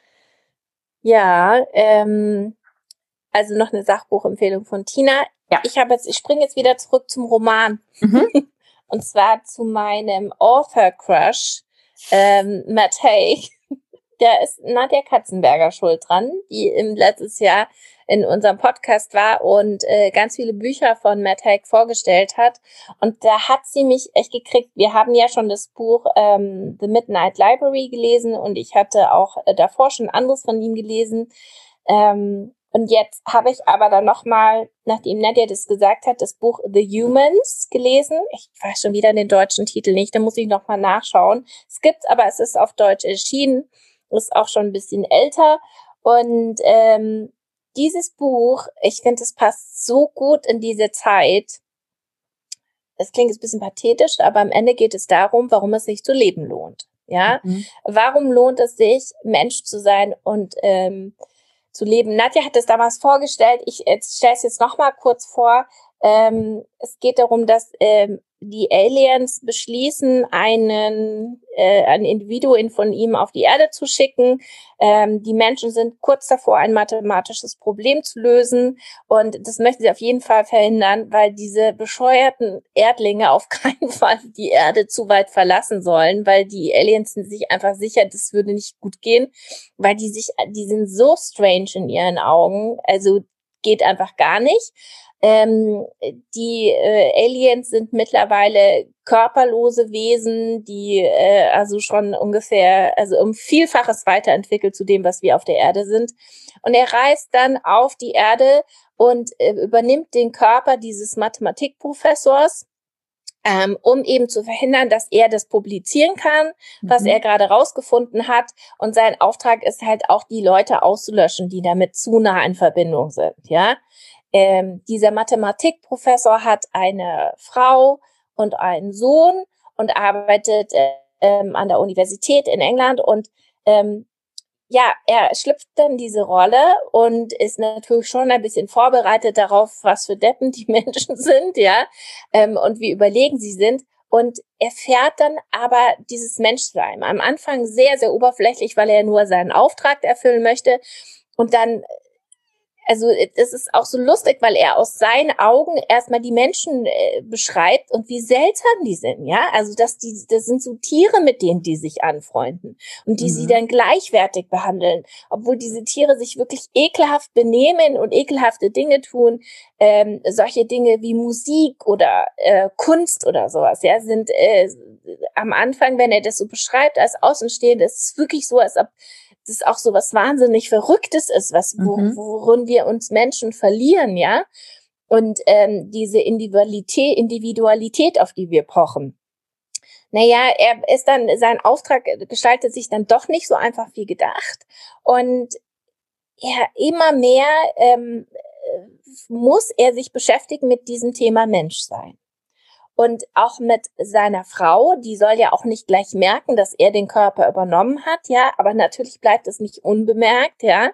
Ja, ähm, also noch eine Sachbuchempfehlung von Tina. Ja. Ich habe jetzt, ich springe jetzt wieder zurück zum Roman. Mhm. Und zwar zu meinem Author-Crush, ähm, Matt Haig. Da ist Nadja Katzenberger schuld dran, die im letztes Jahr in unserem Podcast war und äh, ganz viele Bücher von Matt Haig vorgestellt hat. Und da hat sie mich echt gekriegt. Wir haben ja schon das Buch ähm, The Midnight Library gelesen und ich hatte auch äh, davor schon anderes von ihm gelesen. Ähm, und jetzt habe ich aber dann nochmal, nachdem Nadja das gesagt hat, das Buch The Humans gelesen. Ich weiß schon wieder den deutschen Titel nicht, da muss ich nochmal nachschauen. Es gibt's, aber es ist auf Deutsch erschienen. Ist auch schon ein bisschen älter. Und ähm, dieses Buch, ich finde, es passt so gut in diese Zeit. Es klingt ein bisschen pathetisch, aber am Ende geht es darum, warum es sich zu leben lohnt. Ja, mhm. Warum lohnt es sich, Mensch zu sein und ähm, zu leben? Nadja hat es damals vorgestellt. Ich stelle es jetzt noch mal kurz vor. Ähm, es geht darum, dass ähm, die Aliens beschließen, einen äh, ein Individuum von ihm auf die Erde zu schicken. Ähm, die Menschen sind kurz davor, ein mathematisches Problem zu lösen. Und das möchten sie auf jeden Fall verhindern, weil diese bescheuerten Erdlinge auf keinen Fall die Erde zu weit verlassen sollen, weil die Aliens sind sich einfach sicher, das würde nicht gut gehen, weil die sich, die sind so strange in ihren Augen. Also geht einfach gar nicht. Ähm, die äh, Aliens sind mittlerweile körperlose Wesen, die äh, also schon ungefähr, also um Vielfaches weiterentwickelt zu dem, was wir auf der Erde sind. Und er reist dann auf die Erde und äh, übernimmt den Körper dieses Mathematikprofessors, ähm, um eben zu verhindern, dass er das publizieren kann, mhm. was er gerade rausgefunden hat. Und sein Auftrag ist halt auch, die Leute auszulöschen, die damit zu nah in Verbindung sind, ja. Ähm, dieser Mathematikprofessor hat eine Frau und einen Sohn und arbeitet ähm, an der Universität in England und ähm, ja, er schlüpft dann diese Rolle und ist natürlich schon ein bisschen vorbereitet darauf, was für Deppen die Menschen sind, ja, ähm, und wie überlegen sie sind. und erfährt dann aber dieses Menschsein. Am Anfang sehr, sehr oberflächlich, weil er nur seinen Auftrag erfüllen möchte. Und dann, also es ist auch so lustig, weil er aus seinen Augen erstmal die Menschen äh, beschreibt und wie seltsam die sind, ja. Also dass die, das sind so Tiere, mit denen die sich anfreunden und die mhm. sie dann gleichwertig behandeln, obwohl diese Tiere sich wirklich ekelhaft benehmen und ekelhafte Dinge tun. Ähm, solche Dinge wie Musik oder äh, Kunst oder sowas, ja, sind äh, am Anfang, wenn er das so beschreibt als Außenstehende, ist es wirklich so, als ob das auch so was wahnsinnig Verrücktes ist, was wo, mhm. worin wir uns Menschen verlieren, ja. Und ähm, diese Individualität, Individualität, auf die wir pochen. Naja, er ist dann, sein Auftrag gestaltet sich dann doch nicht so einfach wie gedacht. Und ja, immer mehr ähm, muss er sich beschäftigen mit diesem Thema Menschsein. Und auch mit seiner Frau, die soll ja auch nicht gleich merken, dass er den Körper übernommen hat, ja, aber natürlich bleibt es nicht unbemerkt, ja.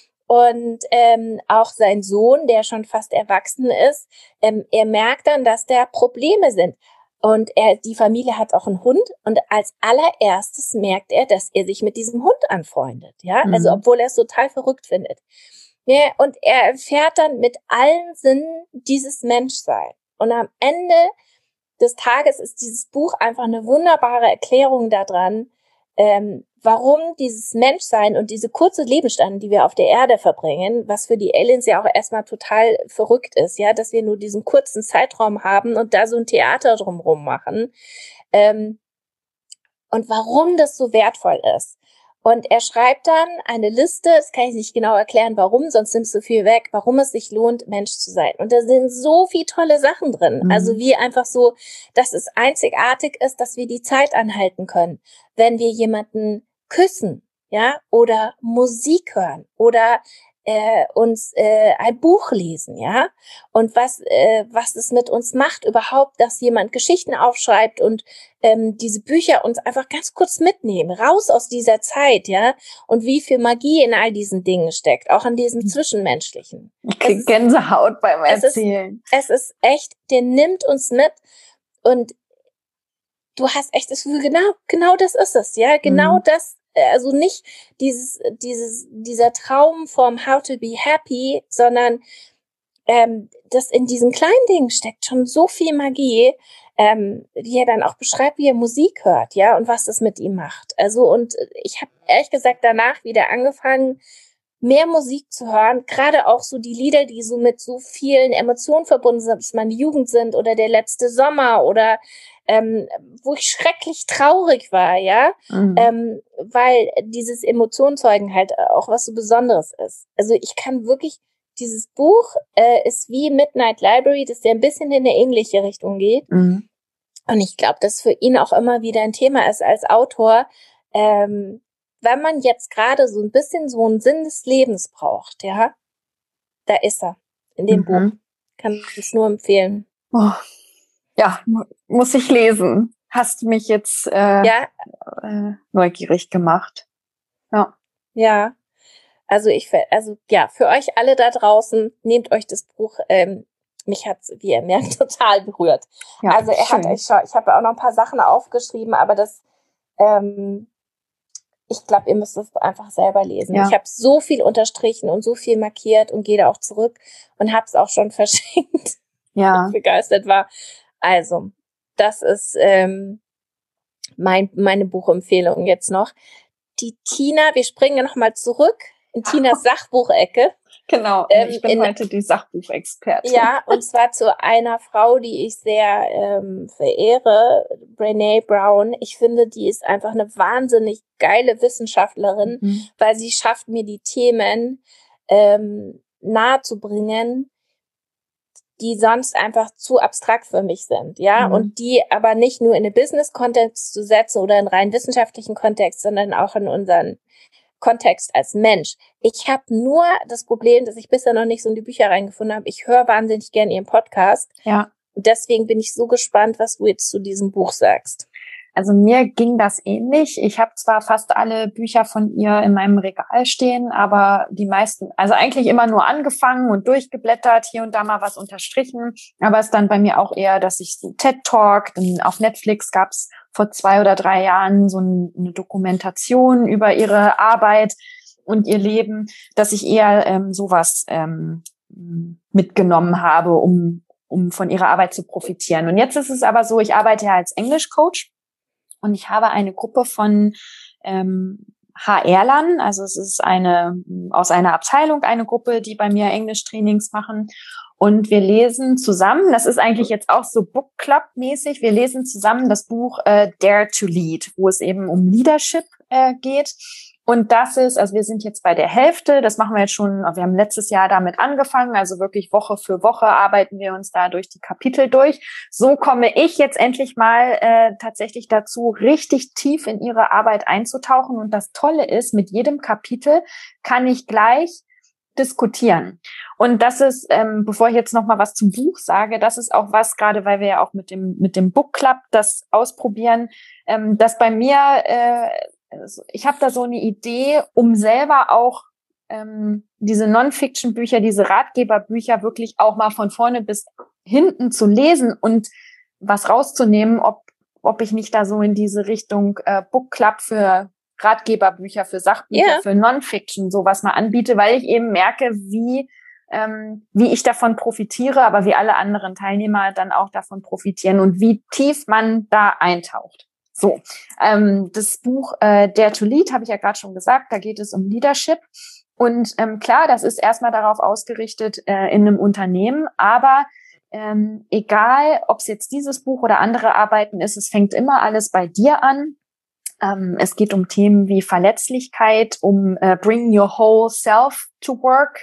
Und ähm, auch sein Sohn, der schon fast erwachsen ist, ähm, er merkt dann, dass da Probleme sind. Und er, die Familie hat auch einen Hund und als allererstes merkt er, dass er sich mit diesem Hund anfreundet, ja, mhm. also obwohl er es total verrückt findet. Ja, und er erfährt dann mit allen Sinnen dieses Menschsein. Und am Ende des Tages ist dieses Buch einfach eine wunderbare Erklärung daran, ähm, warum dieses Menschsein und diese kurze Lebensspanne, die wir auf der Erde verbringen, was für die Aliens ja auch erstmal total verrückt ist, ja, dass wir nur diesen kurzen Zeitraum haben und da so ein Theater drumherum machen, ähm, und warum das so wertvoll ist. Und er schreibt dann eine Liste, das kann ich nicht genau erklären, warum, sonst nimmst du viel weg, warum es sich lohnt, Mensch zu sein. Und da sind so viele tolle Sachen drin. Mhm. Also wie einfach so, dass es einzigartig ist, dass wir die Zeit anhalten können, wenn wir jemanden küssen, ja, oder Musik hören oder äh, uns äh, ein Buch lesen, ja, und was äh, was es mit uns macht überhaupt, dass jemand Geschichten aufschreibt und ähm, diese Bücher uns einfach ganz kurz mitnehmen, raus aus dieser Zeit, ja, und wie viel Magie in all diesen Dingen steckt, auch an diesem Zwischenmenschlichen. Ich krieg Gänsehaut beim Erzählen. Es ist, es ist echt, der nimmt uns mit und du hast echt das Gefühl, genau, genau das ist es, ja, genau mhm. das. Also nicht dieses, dieses, dieser Traum vom How to be happy, sondern ähm, das in diesen kleinen Dingen steckt schon so viel Magie, ähm, wie er dann auch beschreibt, wie er Musik hört, ja, und was das mit ihm macht. Also und ich habe ehrlich gesagt danach wieder angefangen, mehr Musik zu hören, gerade auch so die Lieder, die so mit so vielen Emotionen verbunden sind, ob es meine Jugend sind oder der letzte Sommer oder ähm, wo ich schrecklich traurig war, ja, mhm. ähm, weil dieses Emotionenzeugen halt auch was so Besonderes ist. Also ich kann wirklich, dieses Buch äh, ist wie Midnight Library, das ja ein bisschen in eine ähnliche Richtung geht. Mhm. Und ich glaube, dass für ihn auch immer wieder ein Thema ist als Autor, ähm, wenn man jetzt gerade so ein bisschen so einen Sinn des Lebens braucht, ja, da ist er in dem mhm. Buch. Kann es nur empfehlen. Oh. Ja, muss ich lesen. Hast mich jetzt äh, ja. äh, neugierig gemacht. Ja. Ja. Also ich, also ja, für euch alle da draußen, nehmt euch das Buch. Ähm, mich hat's, wie ihr merkt, total berührt. Ja, also er schön. hat, ich, ich habe auch noch ein paar Sachen aufgeschrieben, aber das, ähm, ich glaube, ihr müsst es einfach selber lesen. Ja. Ich habe so viel unterstrichen und so viel markiert und gehe da auch zurück und habe es auch schon verschenkt. Ja. Weil ich begeistert war. Also, das ist ähm, mein, meine Buchempfehlung jetzt noch. Die Tina, wir springen noch mal zurück in Tinas Sachbuchecke. Genau, ähm, ich bin in, heute die Sachbuchexpertin. Ja, und zwar zu einer Frau, die ich sehr ähm, verehre, Brené Brown. Ich finde, die ist einfach eine wahnsinnig geile Wissenschaftlerin, mhm. weil sie schafft, mir die Themen ähm, nahe zu bringen, die sonst einfach zu abstrakt für mich sind, ja, mhm. und die aber nicht nur in den Business-Kontext zu setzen oder in rein wissenschaftlichen Kontext, sondern auch in unseren Kontext als Mensch. Ich habe nur das Problem, dass ich bisher noch nicht so in die Bücher reingefunden habe. Ich höre wahnsinnig gern ihren Podcast. Ja. Und deswegen bin ich so gespannt, was du jetzt zu diesem Buch sagst. Also mir ging das ähnlich. Ich habe zwar fast alle Bücher von ihr in meinem Regal stehen, aber die meisten, also eigentlich immer nur angefangen und durchgeblättert, hier und da mal was unterstrichen. Aber es ist dann bei mir auch eher, dass ich so TED Talk, denn auf Netflix gab es vor zwei oder drei Jahren so eine Dokumentation über ihre Arbeit und ihr Leben, dass ich eher ähm, sowas ähm, mitgenommen habe, um um von ihrer Arbeit zu profitieren. Und jetzt ist es aber so, ich arbeite ja als Englischcoach und ich habe eine Gruppe von ähm, H R-Lern, also es ist eine aus einer Abteilung eine Gruppe, die bei mir Englischtrainings machen. Und wir lesen zusammen, das ist eigentlich jetzt auch so Book Club-mäßig, wir lesen zusammen das Buch äh, Dare to Lead, wo es eben um Leadership äh, geht. Und das ist, also wir sind jetzt bei der Hälfte, das machen wir jetzt schon, wir haben letztes Jahr damit angefangen, also wirklich Woche für Woche arbeiten wir uns da durch die Kapitel durch. So komme ich jetzt endlich mal äh, tatsächlich dazu, richtig tief in ihre Arbeit einzutauchen. Und das Tolle ist, mit jedem Kapitel kann ich gleich diskutieren. Und das ist, ähm, bevor ich jetzt noch mal was zum Buch sage, das ist auch was, gerade weil wir ja auch mit dem mit dem Book Club das ausprobieren, ähm, dass bei mir äh, ich habe da so eine Idee, um selber auch ähm, diese Non-Fiction-Bücher, diese Ratgeberbücher wirklich auch mal von vorne bis hinten zu lesen und was rauszunehmen, ob ob ich nicht da so in diese Richtung äh, Book Club für Ratgeberbücher, für Sachbücher, yeah. für Non-Fiction sowas mal anbiete, weil ich eben merke, wie ähm, wie ich davon profitiere, aber wie alle anderen Teilnehmer dann auch davon profitieren und wie tief man da eintaucht. So, ähm, das Buch äh, Dare to Lead habe ich ja gerade schon gesagt, da geht es um Leadership. Und ähm, klar, das ist erstmal darauf ausgerichtet äh, in einem Unternehmen, aber ähm, egal, ob es jetzt dieses Buch oder andere Arbeiten ist, es fängt immer alles bei dir an. Ähm, es geht um Themen wie Verletzlichkeit, um äh, Bring Your Whole Self to Work.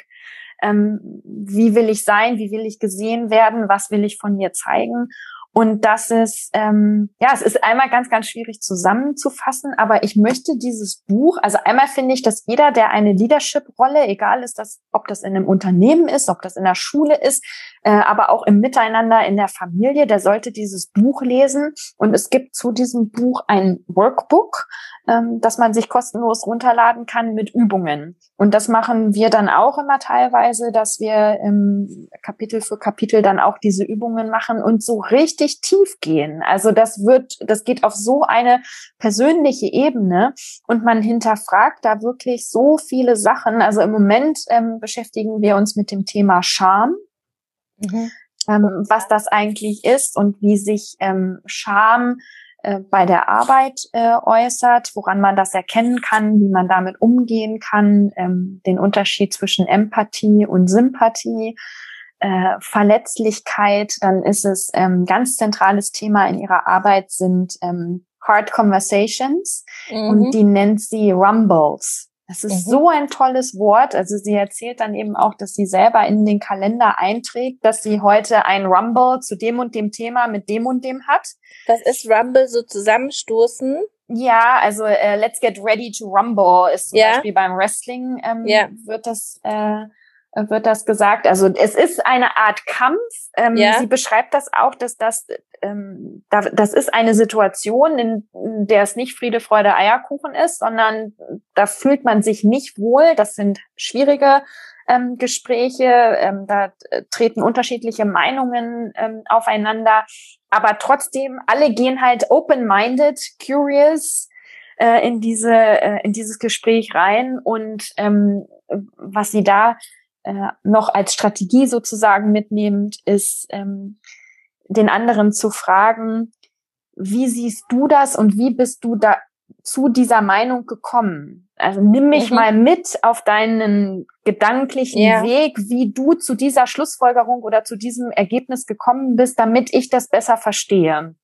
Ähm, wie will ich sein? Wie will ich gesehen werden? Was will ich von mir zeigen? Und das ist, ähm, ja, es ist einmal ganz, ganz schwierig zusammenzufassen, aber ich möchte dieses Buch, also einmal finde ich, dass jeder, der eine Leadership-Rolle, egal ist das, ob das in einem Unternehmen ist, ob das in der Schule ist, äh, aber auch im Miteinander in der Familie, der sollte dieses Buch lesen. Und es gibt zu diesem Buch ein Workbook, ähm, das man sich kostenlos runterladen kann mit Übungen. Und das machen wir dann auch immer teilweise, dass wir ähm, Kapitel für Kapitel dann auch diese Übungen machen und so richtig tief gehen. Also das wird, das geht auf so eine persönliche Ebene und man hinterfragt da wirklich so viele Sachen. Also im Moment ähm, beschäftigen wir uns mit dem Thema Scham, mhm. ähm, was das eigentlich ist und wie sich ähm, Scham äh, bei der Arbeit äh, äußert, woran man das erkennen kann, wie man damit umgehen kann, ähm, den Unterschied zwischen Empathie und Sympathie. Äh, Verletzlichkeit, dann ist es ähm, ganz zentrales Thema in ihrer Arbeit sind ähm, Hard Conversations mhm. und die nennt sie Rumbles. Das ist mhm. so ein tolles Wort. Also sie erzählt dann eben auch, dass sie selber in den Kalender einträgt, dass sie heute ein Rumble zu dem und dem Thema mit dem und dem hat. Das ist Rumble, so zusammenstoßen? Ja, also äh, Let's Get Ready to Rumble ist zum ja. Beispiel beim Wrestling ähm, ja. wird das äh, wird das gesagt. Also es ist eine Art Kampf. Ähm, ja. Sie beschreibt das auch, dass das ähm, da, das ist eine Situation, in, in der es nicht Friede, Freude, Eierkuchen ist, sondern da fühlt man sich nicht wohl. Das sind schwierige ähm, Gespräche. Ähm, da äh, treten unterschiedliche Meinungen ähm, aufeinander. Aber trotzdem, alle gehen halt open-minded, curious äh, in diese äh, in dieses Gespräch rein. Und ähm, was sie da äh, noch als Strategie sozusagen mitnehmend, ist, ähm, den anderen zu fragen, wie siehst du das und wie bist du da zu dieser Meinung gekommen? Also nimm mich mhm. mal mit auf deinen gedanklichen ja. Weg, wie du zu dieser Schlussfolgerung oder zu diesem Ergebnis gekommen bist, damit ich das besser verstehe.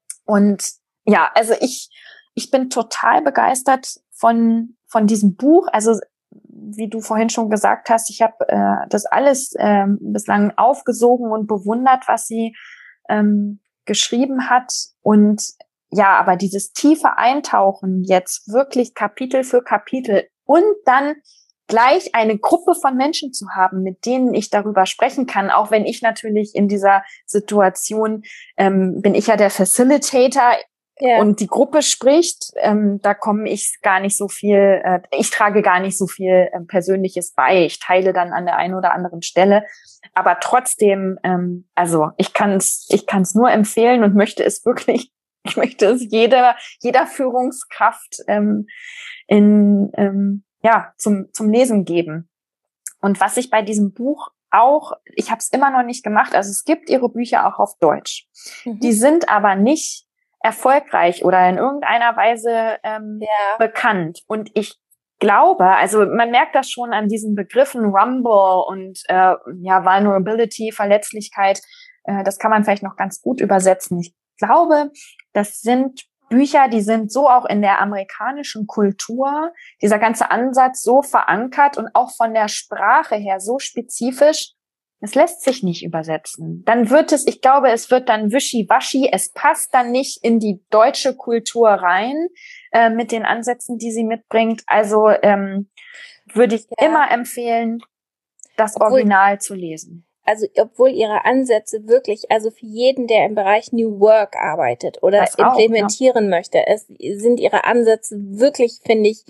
Und ja, also ich ich bin total begeistert von von diesem Buch. Also wie du vorhin schon gesagt hast, ich habe äh, das alles äh, bislang aufgesogen und bewundert, was sie ähm, geschrieben hat. Und ja, aber dieses tiefe Eintauchen jetzt wirklich Kapitel für Kapitel und dann gleich eine Gruppe von Menschen zu haben, mit denen ich darüber sprechen kann, auch wenn ich natürlich in dieser Situation ähm, bin ich ja der Facilitator. ja. und die Gruppe spricht, ähm, da komme ich gar nicht so viel, äh, ich trage gar nicht so viel äh, Persönliches bei. Ich teile dann an der einen oder anderen Stelle. Aber trotzdem, ähm, also ich kann es ich kann's nur empfehlen und möchte es wirklich, ich möchte es jeder, jeder Führungskraft ähm, in, ähm, ja, zum, zum Lesen geben. Und was ich bei diesem Buch auch, ich habe es immer noch nicht gemacht, also es gibt ihre Bücher auch auf Deutsch. Mhm. Die sind aber nicht erfolgreich oder in irgendeiner Weise ähm, ja. bekannt. Und ich glaube, also man merkt das schon an diesen Begriffen Rumble und äh, ja Vulnerability, Verletzlichkeit, äh, das kann man vielleicht noch ganz gut übersetzen. Ich glaube, das sind Bücher, die sind so auch in der amerikanischen Kultur, dieser ganze Ansatz so verankert und auch von der Sprache her so spezifisch, es lässt sich nicht übersetzen. Dann wird es, ich glaube, es wird dann wischiwaschi, es passt dann nicht in die deutsche Kultur rein äh, mit den Ansätzen, die sie mitbringt. Also ähm, würde ich ja. immer empfehlen, das Obwohl, Original zu lesen. Also obwohl ihre Ansätze wirklich, also für jeden, der im Bereich New Work arbeitet oder auch, implementieren ja. möchte, es sind ihre Ansätze wirklich, finde ich,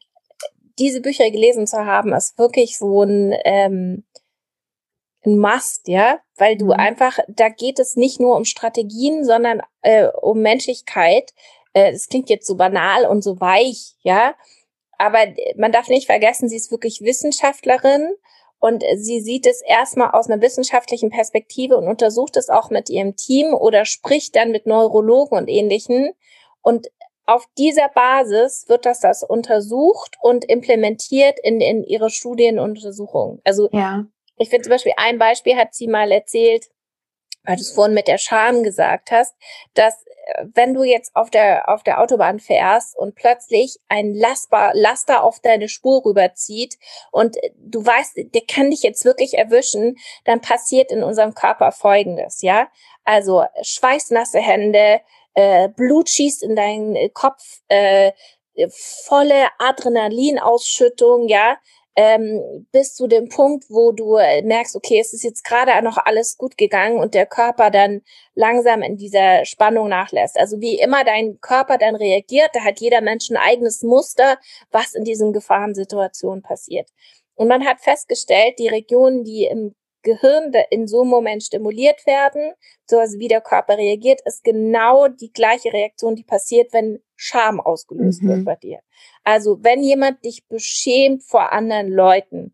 diese Bücher gelesen zu haben, ist wirklich so ein ähm, ein Must, ja, weil du mhm. einfach, da geht es nicht nur um Strategien, sondern äh, um Menschlichkeit. Äh, das klingt jetzt so banal und so weich, ja, aber man darf nicht vergessen, sie ist wirklich Wissenschaftlerin und sie sieht es erstmal aus einer wissenschaftlichen Perspektive und untersucht es auch mit ihrem Team oder spricht dann mit Neurologen und Ähnlichen. Und auf dieser Basis wird das das untersucht und implementiert in, in ihre Studien und Untersuchungen. Also ja. ich finde zum Beispiel, ein Beispiel hat sie mal erzählt, weil du es vorhin mit der Scham gesagt hast, dass wenn du jetzt auf der auf der Autobahn fährst und plötzlich ein Laster, Laster auf deine Spur rüberzieht und du weißt, der kann dich jetzt wirklich erwischen, dann passiert in unserem Körper Folgendes, ja? Also schweißnasse Hände, äh, Blut schießt in deinen Kopf, äh, volle Adrenalinausschüttung, ja? Ähm, bis zu dem Punkt, wo du merkst, okay, es ist jetzt gerade noch alles gut gegangen und der Körper dann langsam in dieser Spannung nachlässt. Also wie immer dein Körper dann reagiert, da hat jeder Mensch ein eigenes Muster, was in diesen Gefahrensituationen passiert. Und man hat festgestellt, die Regionen, die im Gehirn in so einem Moment stimuliert werden, so also wie der Körper reagiert, ist genau die gleiche Reaktion, die passiert, wenn Scham ausgelöst mhm. wird bei dir. Also wenn jemand dich beschämt vor anderen Leuten,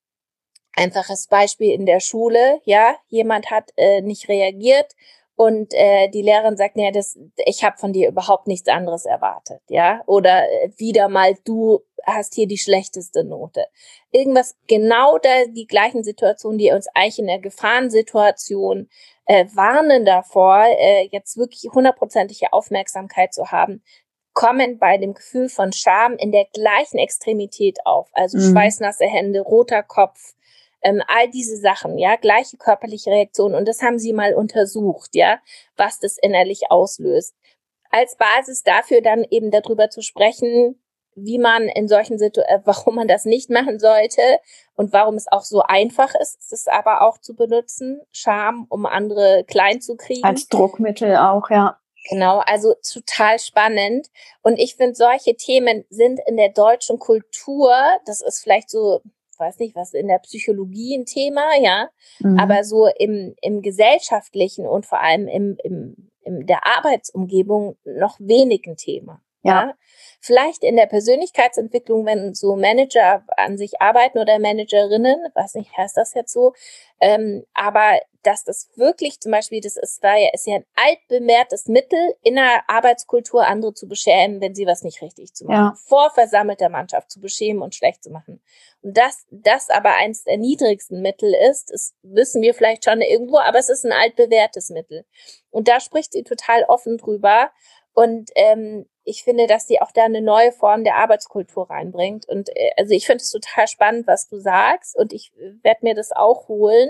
einfaches Beispiel in der Schule, ja, jemand hat äh, nicht reagiert und äh, die Lehrerin sagt, ja, das, ich habe von dir überhaupt nichts anderes erwartet, ja, oder äh, wieder mal, du hast hier die schlechteste Note. Irgendwas, genau da die gleichen Situationen, die uns eigentlich in der Gefahrensituation äh, warnen davor, äh, jetzt wirklich hundertprozentige Aufmerksamkeit zu haben, kommen bei dem Gefühl von Scham in der gleichen Extremität auf. Also mhm. schweißnasse Hände, roter Kopf, ähm, all diese Sachen, ja, gleiche körperliche Reaktionen. Und das haben sie mal untersucht, ja, was das innerlich auslöst. Als Basis dafür dann eben darüber zu sprechen, wie man in solchen Situationen, äh, warum man das nicht machen sollte und warum es auch so einfach ist, es aber auch zu benutzen, Scham, um andere klein zu kriegen. Als Druckmittel auch, ja. Genau, also total spannend. Und ich finde, solche Themen sind in der deutschen Kultur, das ist vielleicht so, weiß nicht, was in der Psychologie ein Thema, ja, mhm. aber so im, im gesellschaftlichen und vor allem im, im, in der Arbeitsumgebung noch wenig ein Thema. Ja. ja. Vielleicht in der Persönlichkeitsentwicklung, wenn so Manager an sich arbeiten oder Managerinnen, weiß nicht, heißt das jetzt so, ähm, aber dass das wirklich zum Beispiel, das ist, war ja, ist ja ein altbewährtes Mittel in der Arbeitskultur, andere zu beschämen, wenn sie was nicht richtig zu machen, ja. vor versammelter Mannschaft zu beschämen und schlecht zu machen. Und dass das aber eins der niedrigsten Mittel ist, das wissen wir vielleicht schon irgendwo, aber es ist ein altbewährtes Mittel. Und da spricht sie total offen drüber. Und ähm, ich finde, dass die auch da eine neue Form der Arbeitskultur reinbringt. Und äh, also ich finde es total spannend, was du sagst. Und ich werde mir das auch holen.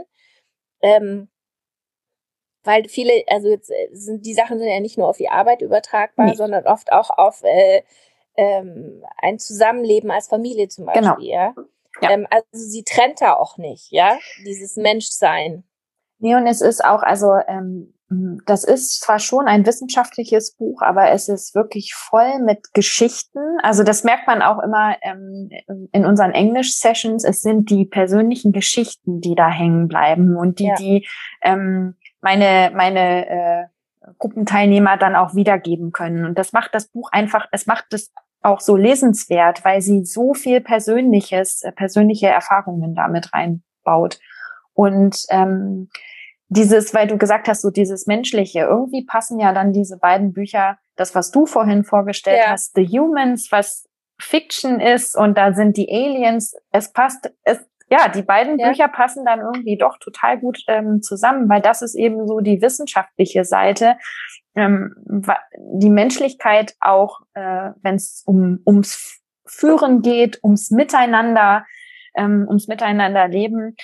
Ähm, weil viele, also jetzt sind die Sachen sind ja nicht nur auf die Arbeit übertragbar, nee. sondern oft auch auf äh, ähm, ein Zusammenleben als Familie zum Beispiel. Genau. Ja? Ja. Ähm, also sie trennt da auch nicht, ja, dieses Menschsein. Nee, und es ist auch, also ähm, das ist zwar schon ein wissenschaftliches Buch, aber es ist wirklich voll mit Geschichten. Also das merkt man auch immer ähm, in unseren Englisch-Sessions. Es sind die persönlichen Geschichten, die da hängen bleiben und die, ja. die ähm, meine meine äh, Gruppenteilnehmer dann auch wiedergeben können. Und das macht das Buch einfach, es macht es auch so lesenswert, weil sie so viel Persönliches, äh, persönliche Erfahrungen damit reinbaut. Und ähm, dieses, weil du gesagt hast, so dieses Menschliche, irgendwie passen ja dann diese beiden Bücher, das, was du vorhin vorgestellt ja. hast, The Humans, was Fiction ist, und da sind die Aliens, es passt, es, ja, die beiden ja. Bücher passen dann irgendwie doch total gut ähm, zusammen, weil das ist eben so die wissenschaftliche Seite, ähm, die Menschlichkeit auch, äh, wenn es um ums Führen geht, ums Miteinander, ähm, ums Miteinanderleben,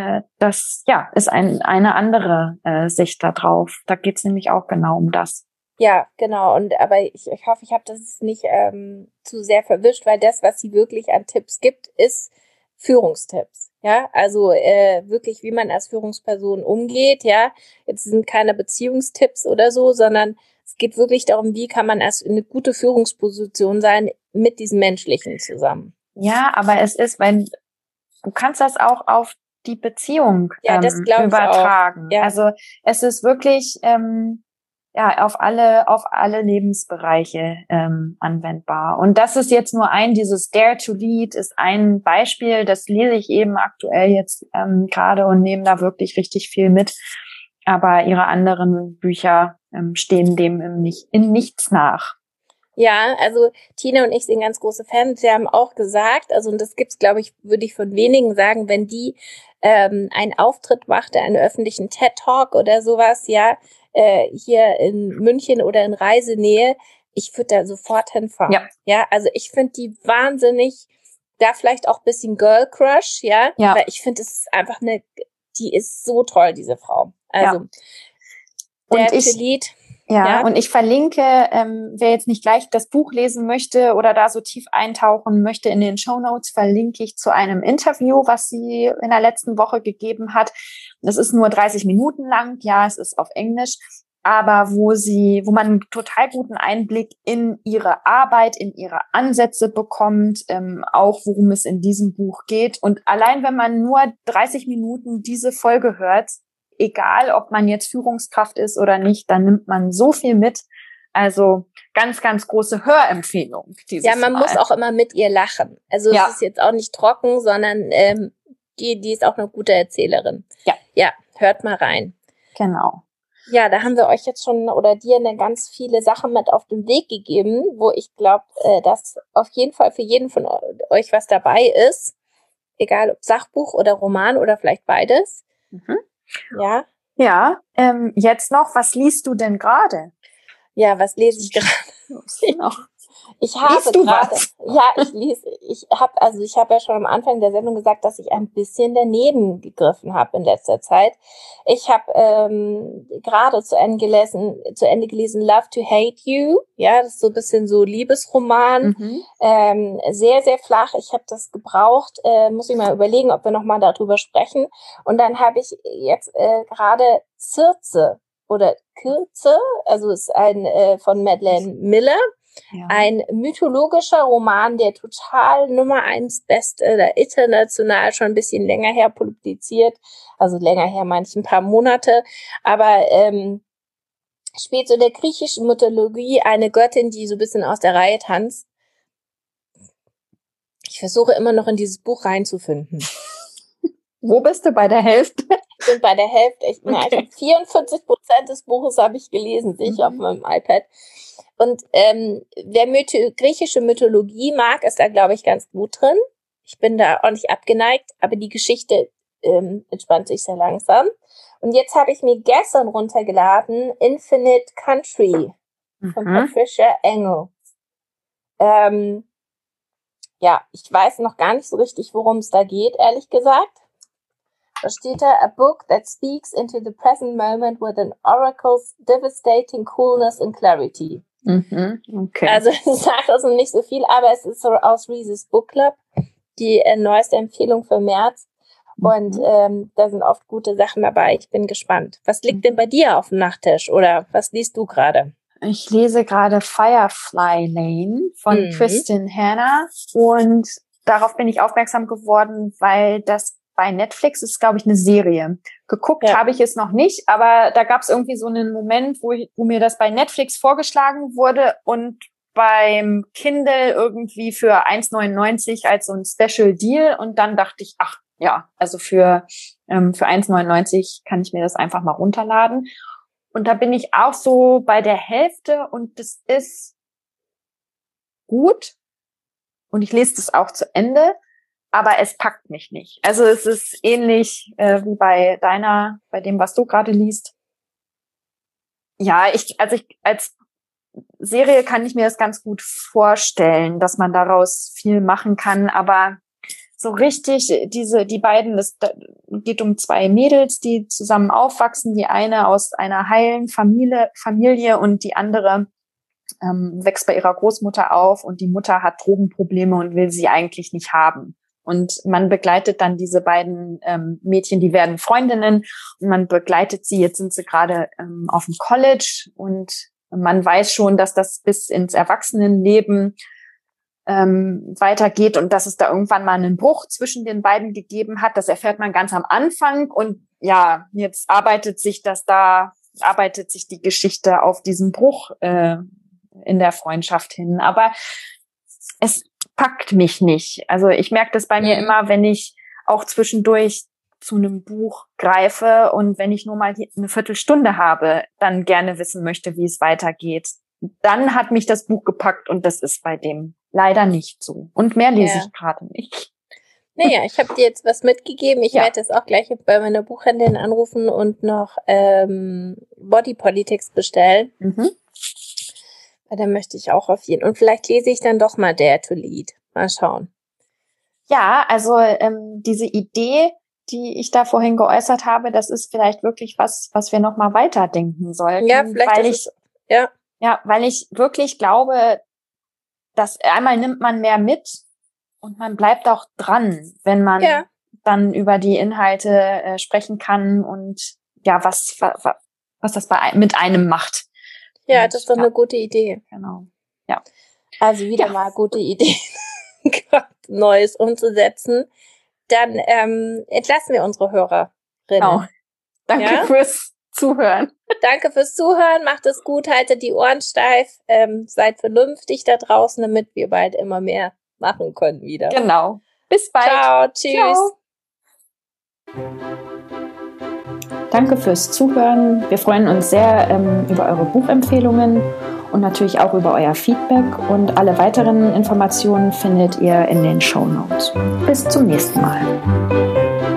das ja ist ein, eine andere äh, Sicht da drauf. Da geht's nämlich auch genau um das. Ja, genau. Und aber ich, ich hoffe, ich habe das nicht ähm, zu sehr verwischt, weil das, was sie wirklich an Tipps gibt, ist Führungstipps. Ja, also äh, wirklich, wie man als Führungsperson umgeht. Ja, jetzt sind keine Beziehungstipps oder so, sondern es geht wirklich darum, wie kann man als eine gute Führungsposition sein mit diesem Menschlichen zusammen. Ja, aber es ist, wenn du kannst das auch auf die Beziehung ja, das ähm, glaub übertragen. Ich auch. Ja. Also es ist wirklich ähm, ja auf alle auf alle Lebensbereiche ähm, anwendbar. Und das ist jetzt nur ein, dieses Dare to Lead ist ein Beispiel, das lese ich eben aktuell jetzt ähm, gerade und nehme da wirklich richtig viel mit. Aber ihre anderen Bücher ähm, stehen dem im nicht, in nichts nach. Ja, also Tina und ich sind ganz große Fans. Sie haben auch gesagt, also und das gibt's, glaube ich, würde ich von wenigen sagen, wenn die ähm, einen Auftritt machte, einen öffentlichen TED-Talk oder sowas, ja, äh, hier in München oder in Reisenähe, ich würde da sofort hinfahren. Ja, ja, also ich finde die wahnsinnig, da vielleicht auch ein bisschen Girl Crush, ja, ja. Weil ich finde, es ist einfach eine, die ist so toll, diese Frau. Also ja. Und der ich, Lied. Ja, ja, und ich verlinke, ähm, wer jetzt nicht gleich das Buch lesen möchte oder da so tief eintauchen möchte, in den Shownotes verlinke ich zu einem Interview, was sie in der letzten Woche gegeben hat. Das ist nur dreißig Minuten lang, ja, es ist auf Englisch, aber wo sie, wo man einen total guten Einblick in ihre Arbeit, in ihre Ansätze bekommt, ähm, auch worum es in diesem Buch geht. Und allein wenn man nur dreißig Minuten diese Folge hört, egal, ob man jetzt Führungskraft ist oder nicht, dann nimmt man so viel mit. Also ganz, ganz große Hörempfehlung. Ja, man Mal. muss auch immer mit ihr lachen. Also ja. Es ist jetzt auch nicht trocken, sondern ähm, die, die ist auch eine gute Erzählerin. Ja. Ja, hört mal rein. Genau. Ja, da haben wir euch jetzt schon oder dir eine ganz viele Sachen mit auf den Weg gegeben, wo ich glaube, äh, dass auf jeden Fall für jeden von euch was dabei ist. Egal ob Sachbuch oder Roman oder vielleicht beides. Mhm. Ja. Ja, ähm, jetzt noch, was liest du denn gerade? Ja, was lese ich gerade? noch. Ich habe gerade, ja, ich lese, ich habe, also ich habe ja schon am Anfang der Sendung gesagt, dass ich ein bisschen daneben gegriffen habe in letzter Zeit. Ich habe ähm, gerade zu Ende gelesen, zu Ende gelesen Love to Hate You. Ja, das ist so ein bisschen so Liebesroman, mhm. ähm, sehr sehr flach. Ich habe das gebraucht, äh, muss ich mal überlegen, ob wir noch mal darüber sprechen. Und dann habe ich jetzt äh, gerade Circe oder Kürze, also ist ein äh, von Madeleine Miller. Ja. Ein mythologischer Roman, der total Nummer eins Bestseller, international schon ein bisschen länger her publiziert, also länger her, manche ein paar Monate, aber ähm, spielt so in der griechischen Mythologie eine Göttin, die so ein bisschen aus der Reihe tanzt. Ich versuche immer noch in dieses Buch reinzufinden. Wo bist du bei der Hälfte? Ich bin bei der Hälfte. Ich, okay. na, ich habe vierundvierzig Prozent des Buches habe ich gelesen, sehe ich mhm. auf meinem iPad. Und ähm, wer Mytho- griechische Mythologie mag, ist da, glaube ich, ganz gut drin. Ich bin da auch nicht abgeneigt, aber die Geschichte ähm, entspannt sich sehr langsam. Und jetzt habe ich mir gestern runtergeladen Infinite Country von mhm. Patricia Engel. Ähm, ja, ich weiß noch gar nicht so richtig, worum es da geht, ehrlich gesagt. Da steht da, a book that speaks into the present moment with an oracle's devastating coolness and clarity. Mhm, okay. Also es sagt also nicht so viel, aber es ist so aus Reese's Book Club, die äh, neueste Empfehlung für März. Mhm. Und ähm, da sind oft gute Sachen dabei. Ich bin gespannt. Was liegt denn bei dir auf dem Nachttisch oder was liest du gerade? Ich lese gerade Firefly Lane von mhm. Kristin Hanna und darauf bin ich aufmerksam geworden, weil das bei Netflix ist, glaube ich, eine Serie. Geguckt ja. habe ich es noch nicht, aber da gab es irgendwie so einen Moment, wo, ich, wo mir das bei Netflix vorgeschlagen wurde und beim Kindle irgendwie für eins neunundneunzig als so ein Special Deal und dann dachte ich, ach ja, also für, ähm, für eins neunundneunzig kann ich mir das einfach mal runterladen. Und da bin ich auch so bei der Hälfte und das ist gut und ich lese das auch zu Ende, aber es packt mich nicht. Also es ist ähnlich äh, wie bei deiner, bei dem, was du gerade liest. Ja, ich, also ich, als Serie kann ich mir das ganz gut vorstellen, dass man daraus viel machen kann, aber so richtig, diese, die beiden, es geht um zwei Mädels, die zusammen aufwachsen, die eine aus einer heilen Familie, Familie und die andere ähm, wächst bei ihrer Großmutter auf und die Mutter hat Drogenprobleme und will sie eigentlich nicht haben. Und man begleitet dann diese beiden ähm, Mädchen, die werden Freundinnen und man begleitet sie, jetzt sind sie gerade ähm, auf dem College und man weiß schon, dass das bis ins Erwachsenenleben ähm, weitergeht und dass es da irgendwann mal einen Bruch zwischen den beiden gegeben hat. Das erfährt man ganz am Anfang und ja, jetzt arbeitet sich das da, arbeitet sich die Geschichte auf diesen Bruch äh, in der Freundschaft hin. Aber es packt mich nicht. Also ich merke das bei mhm. mir immer, wenn ich auch zwischendurch zu einem Buch greife und wenn ich nur mal eine Viertelstunde habe, dann gerne wissen möchte, wie es weitergeht. Dann hat mich das Buch gepackt und das ist bei dem leider nicht so. Und mehr lese ja. ich gerade nicht. Naja, ich habe dir jetzt was mitgegeben. Ich ja. werde jetzt auch gleich bei meiner Buchhändlerin anrufen und noch ähm, Body Politics bestellen. Mhm. Weil da möchte ich auch auf jeden. Und vielleicht lese ich dann doch mal Dare to Lead. Mal schauen. Ja, also ähm, diese Idee, die ich da vorhin geäußert habe, das ist vielleicht wirklich was, was wir noch mal weiterdenken sollten. Ja, vielleicht weil ist ich, es, ja. Ja, weil ich wirklich glaube, dass einmal nimmt man mehr mit und man bleibt auch dran, wenn man ja. dann über die Inhalte äh, sprechen kann und ja, was, was, was das bei, mit einem macht. Ja, und, das ist doch ja. eine gute Idee. Genau. Ja. Also wieder ja. mal gute Idee, Neues umzusetzen. Dann ähm, entlassen wir unsere Hörerinnen. Genau. Danke ja? fürs Zuhören. Danke fürs Zuhören, macht es gut, haltet die Ohren steif, ähm, seid vernünftig da draußen, damit wir bald immer mehr machen können wieder. Genau. Bis bald. Ciao, tschüss. Ciao. Danke fürs Zuhören. Wir freuen uns sehr ähm, über eure Buchempfehlungen und natürlich auch über euer Feedback und alle weiteren Informationen findet ihr in den Shownotes. Bis zum nächsten Mal.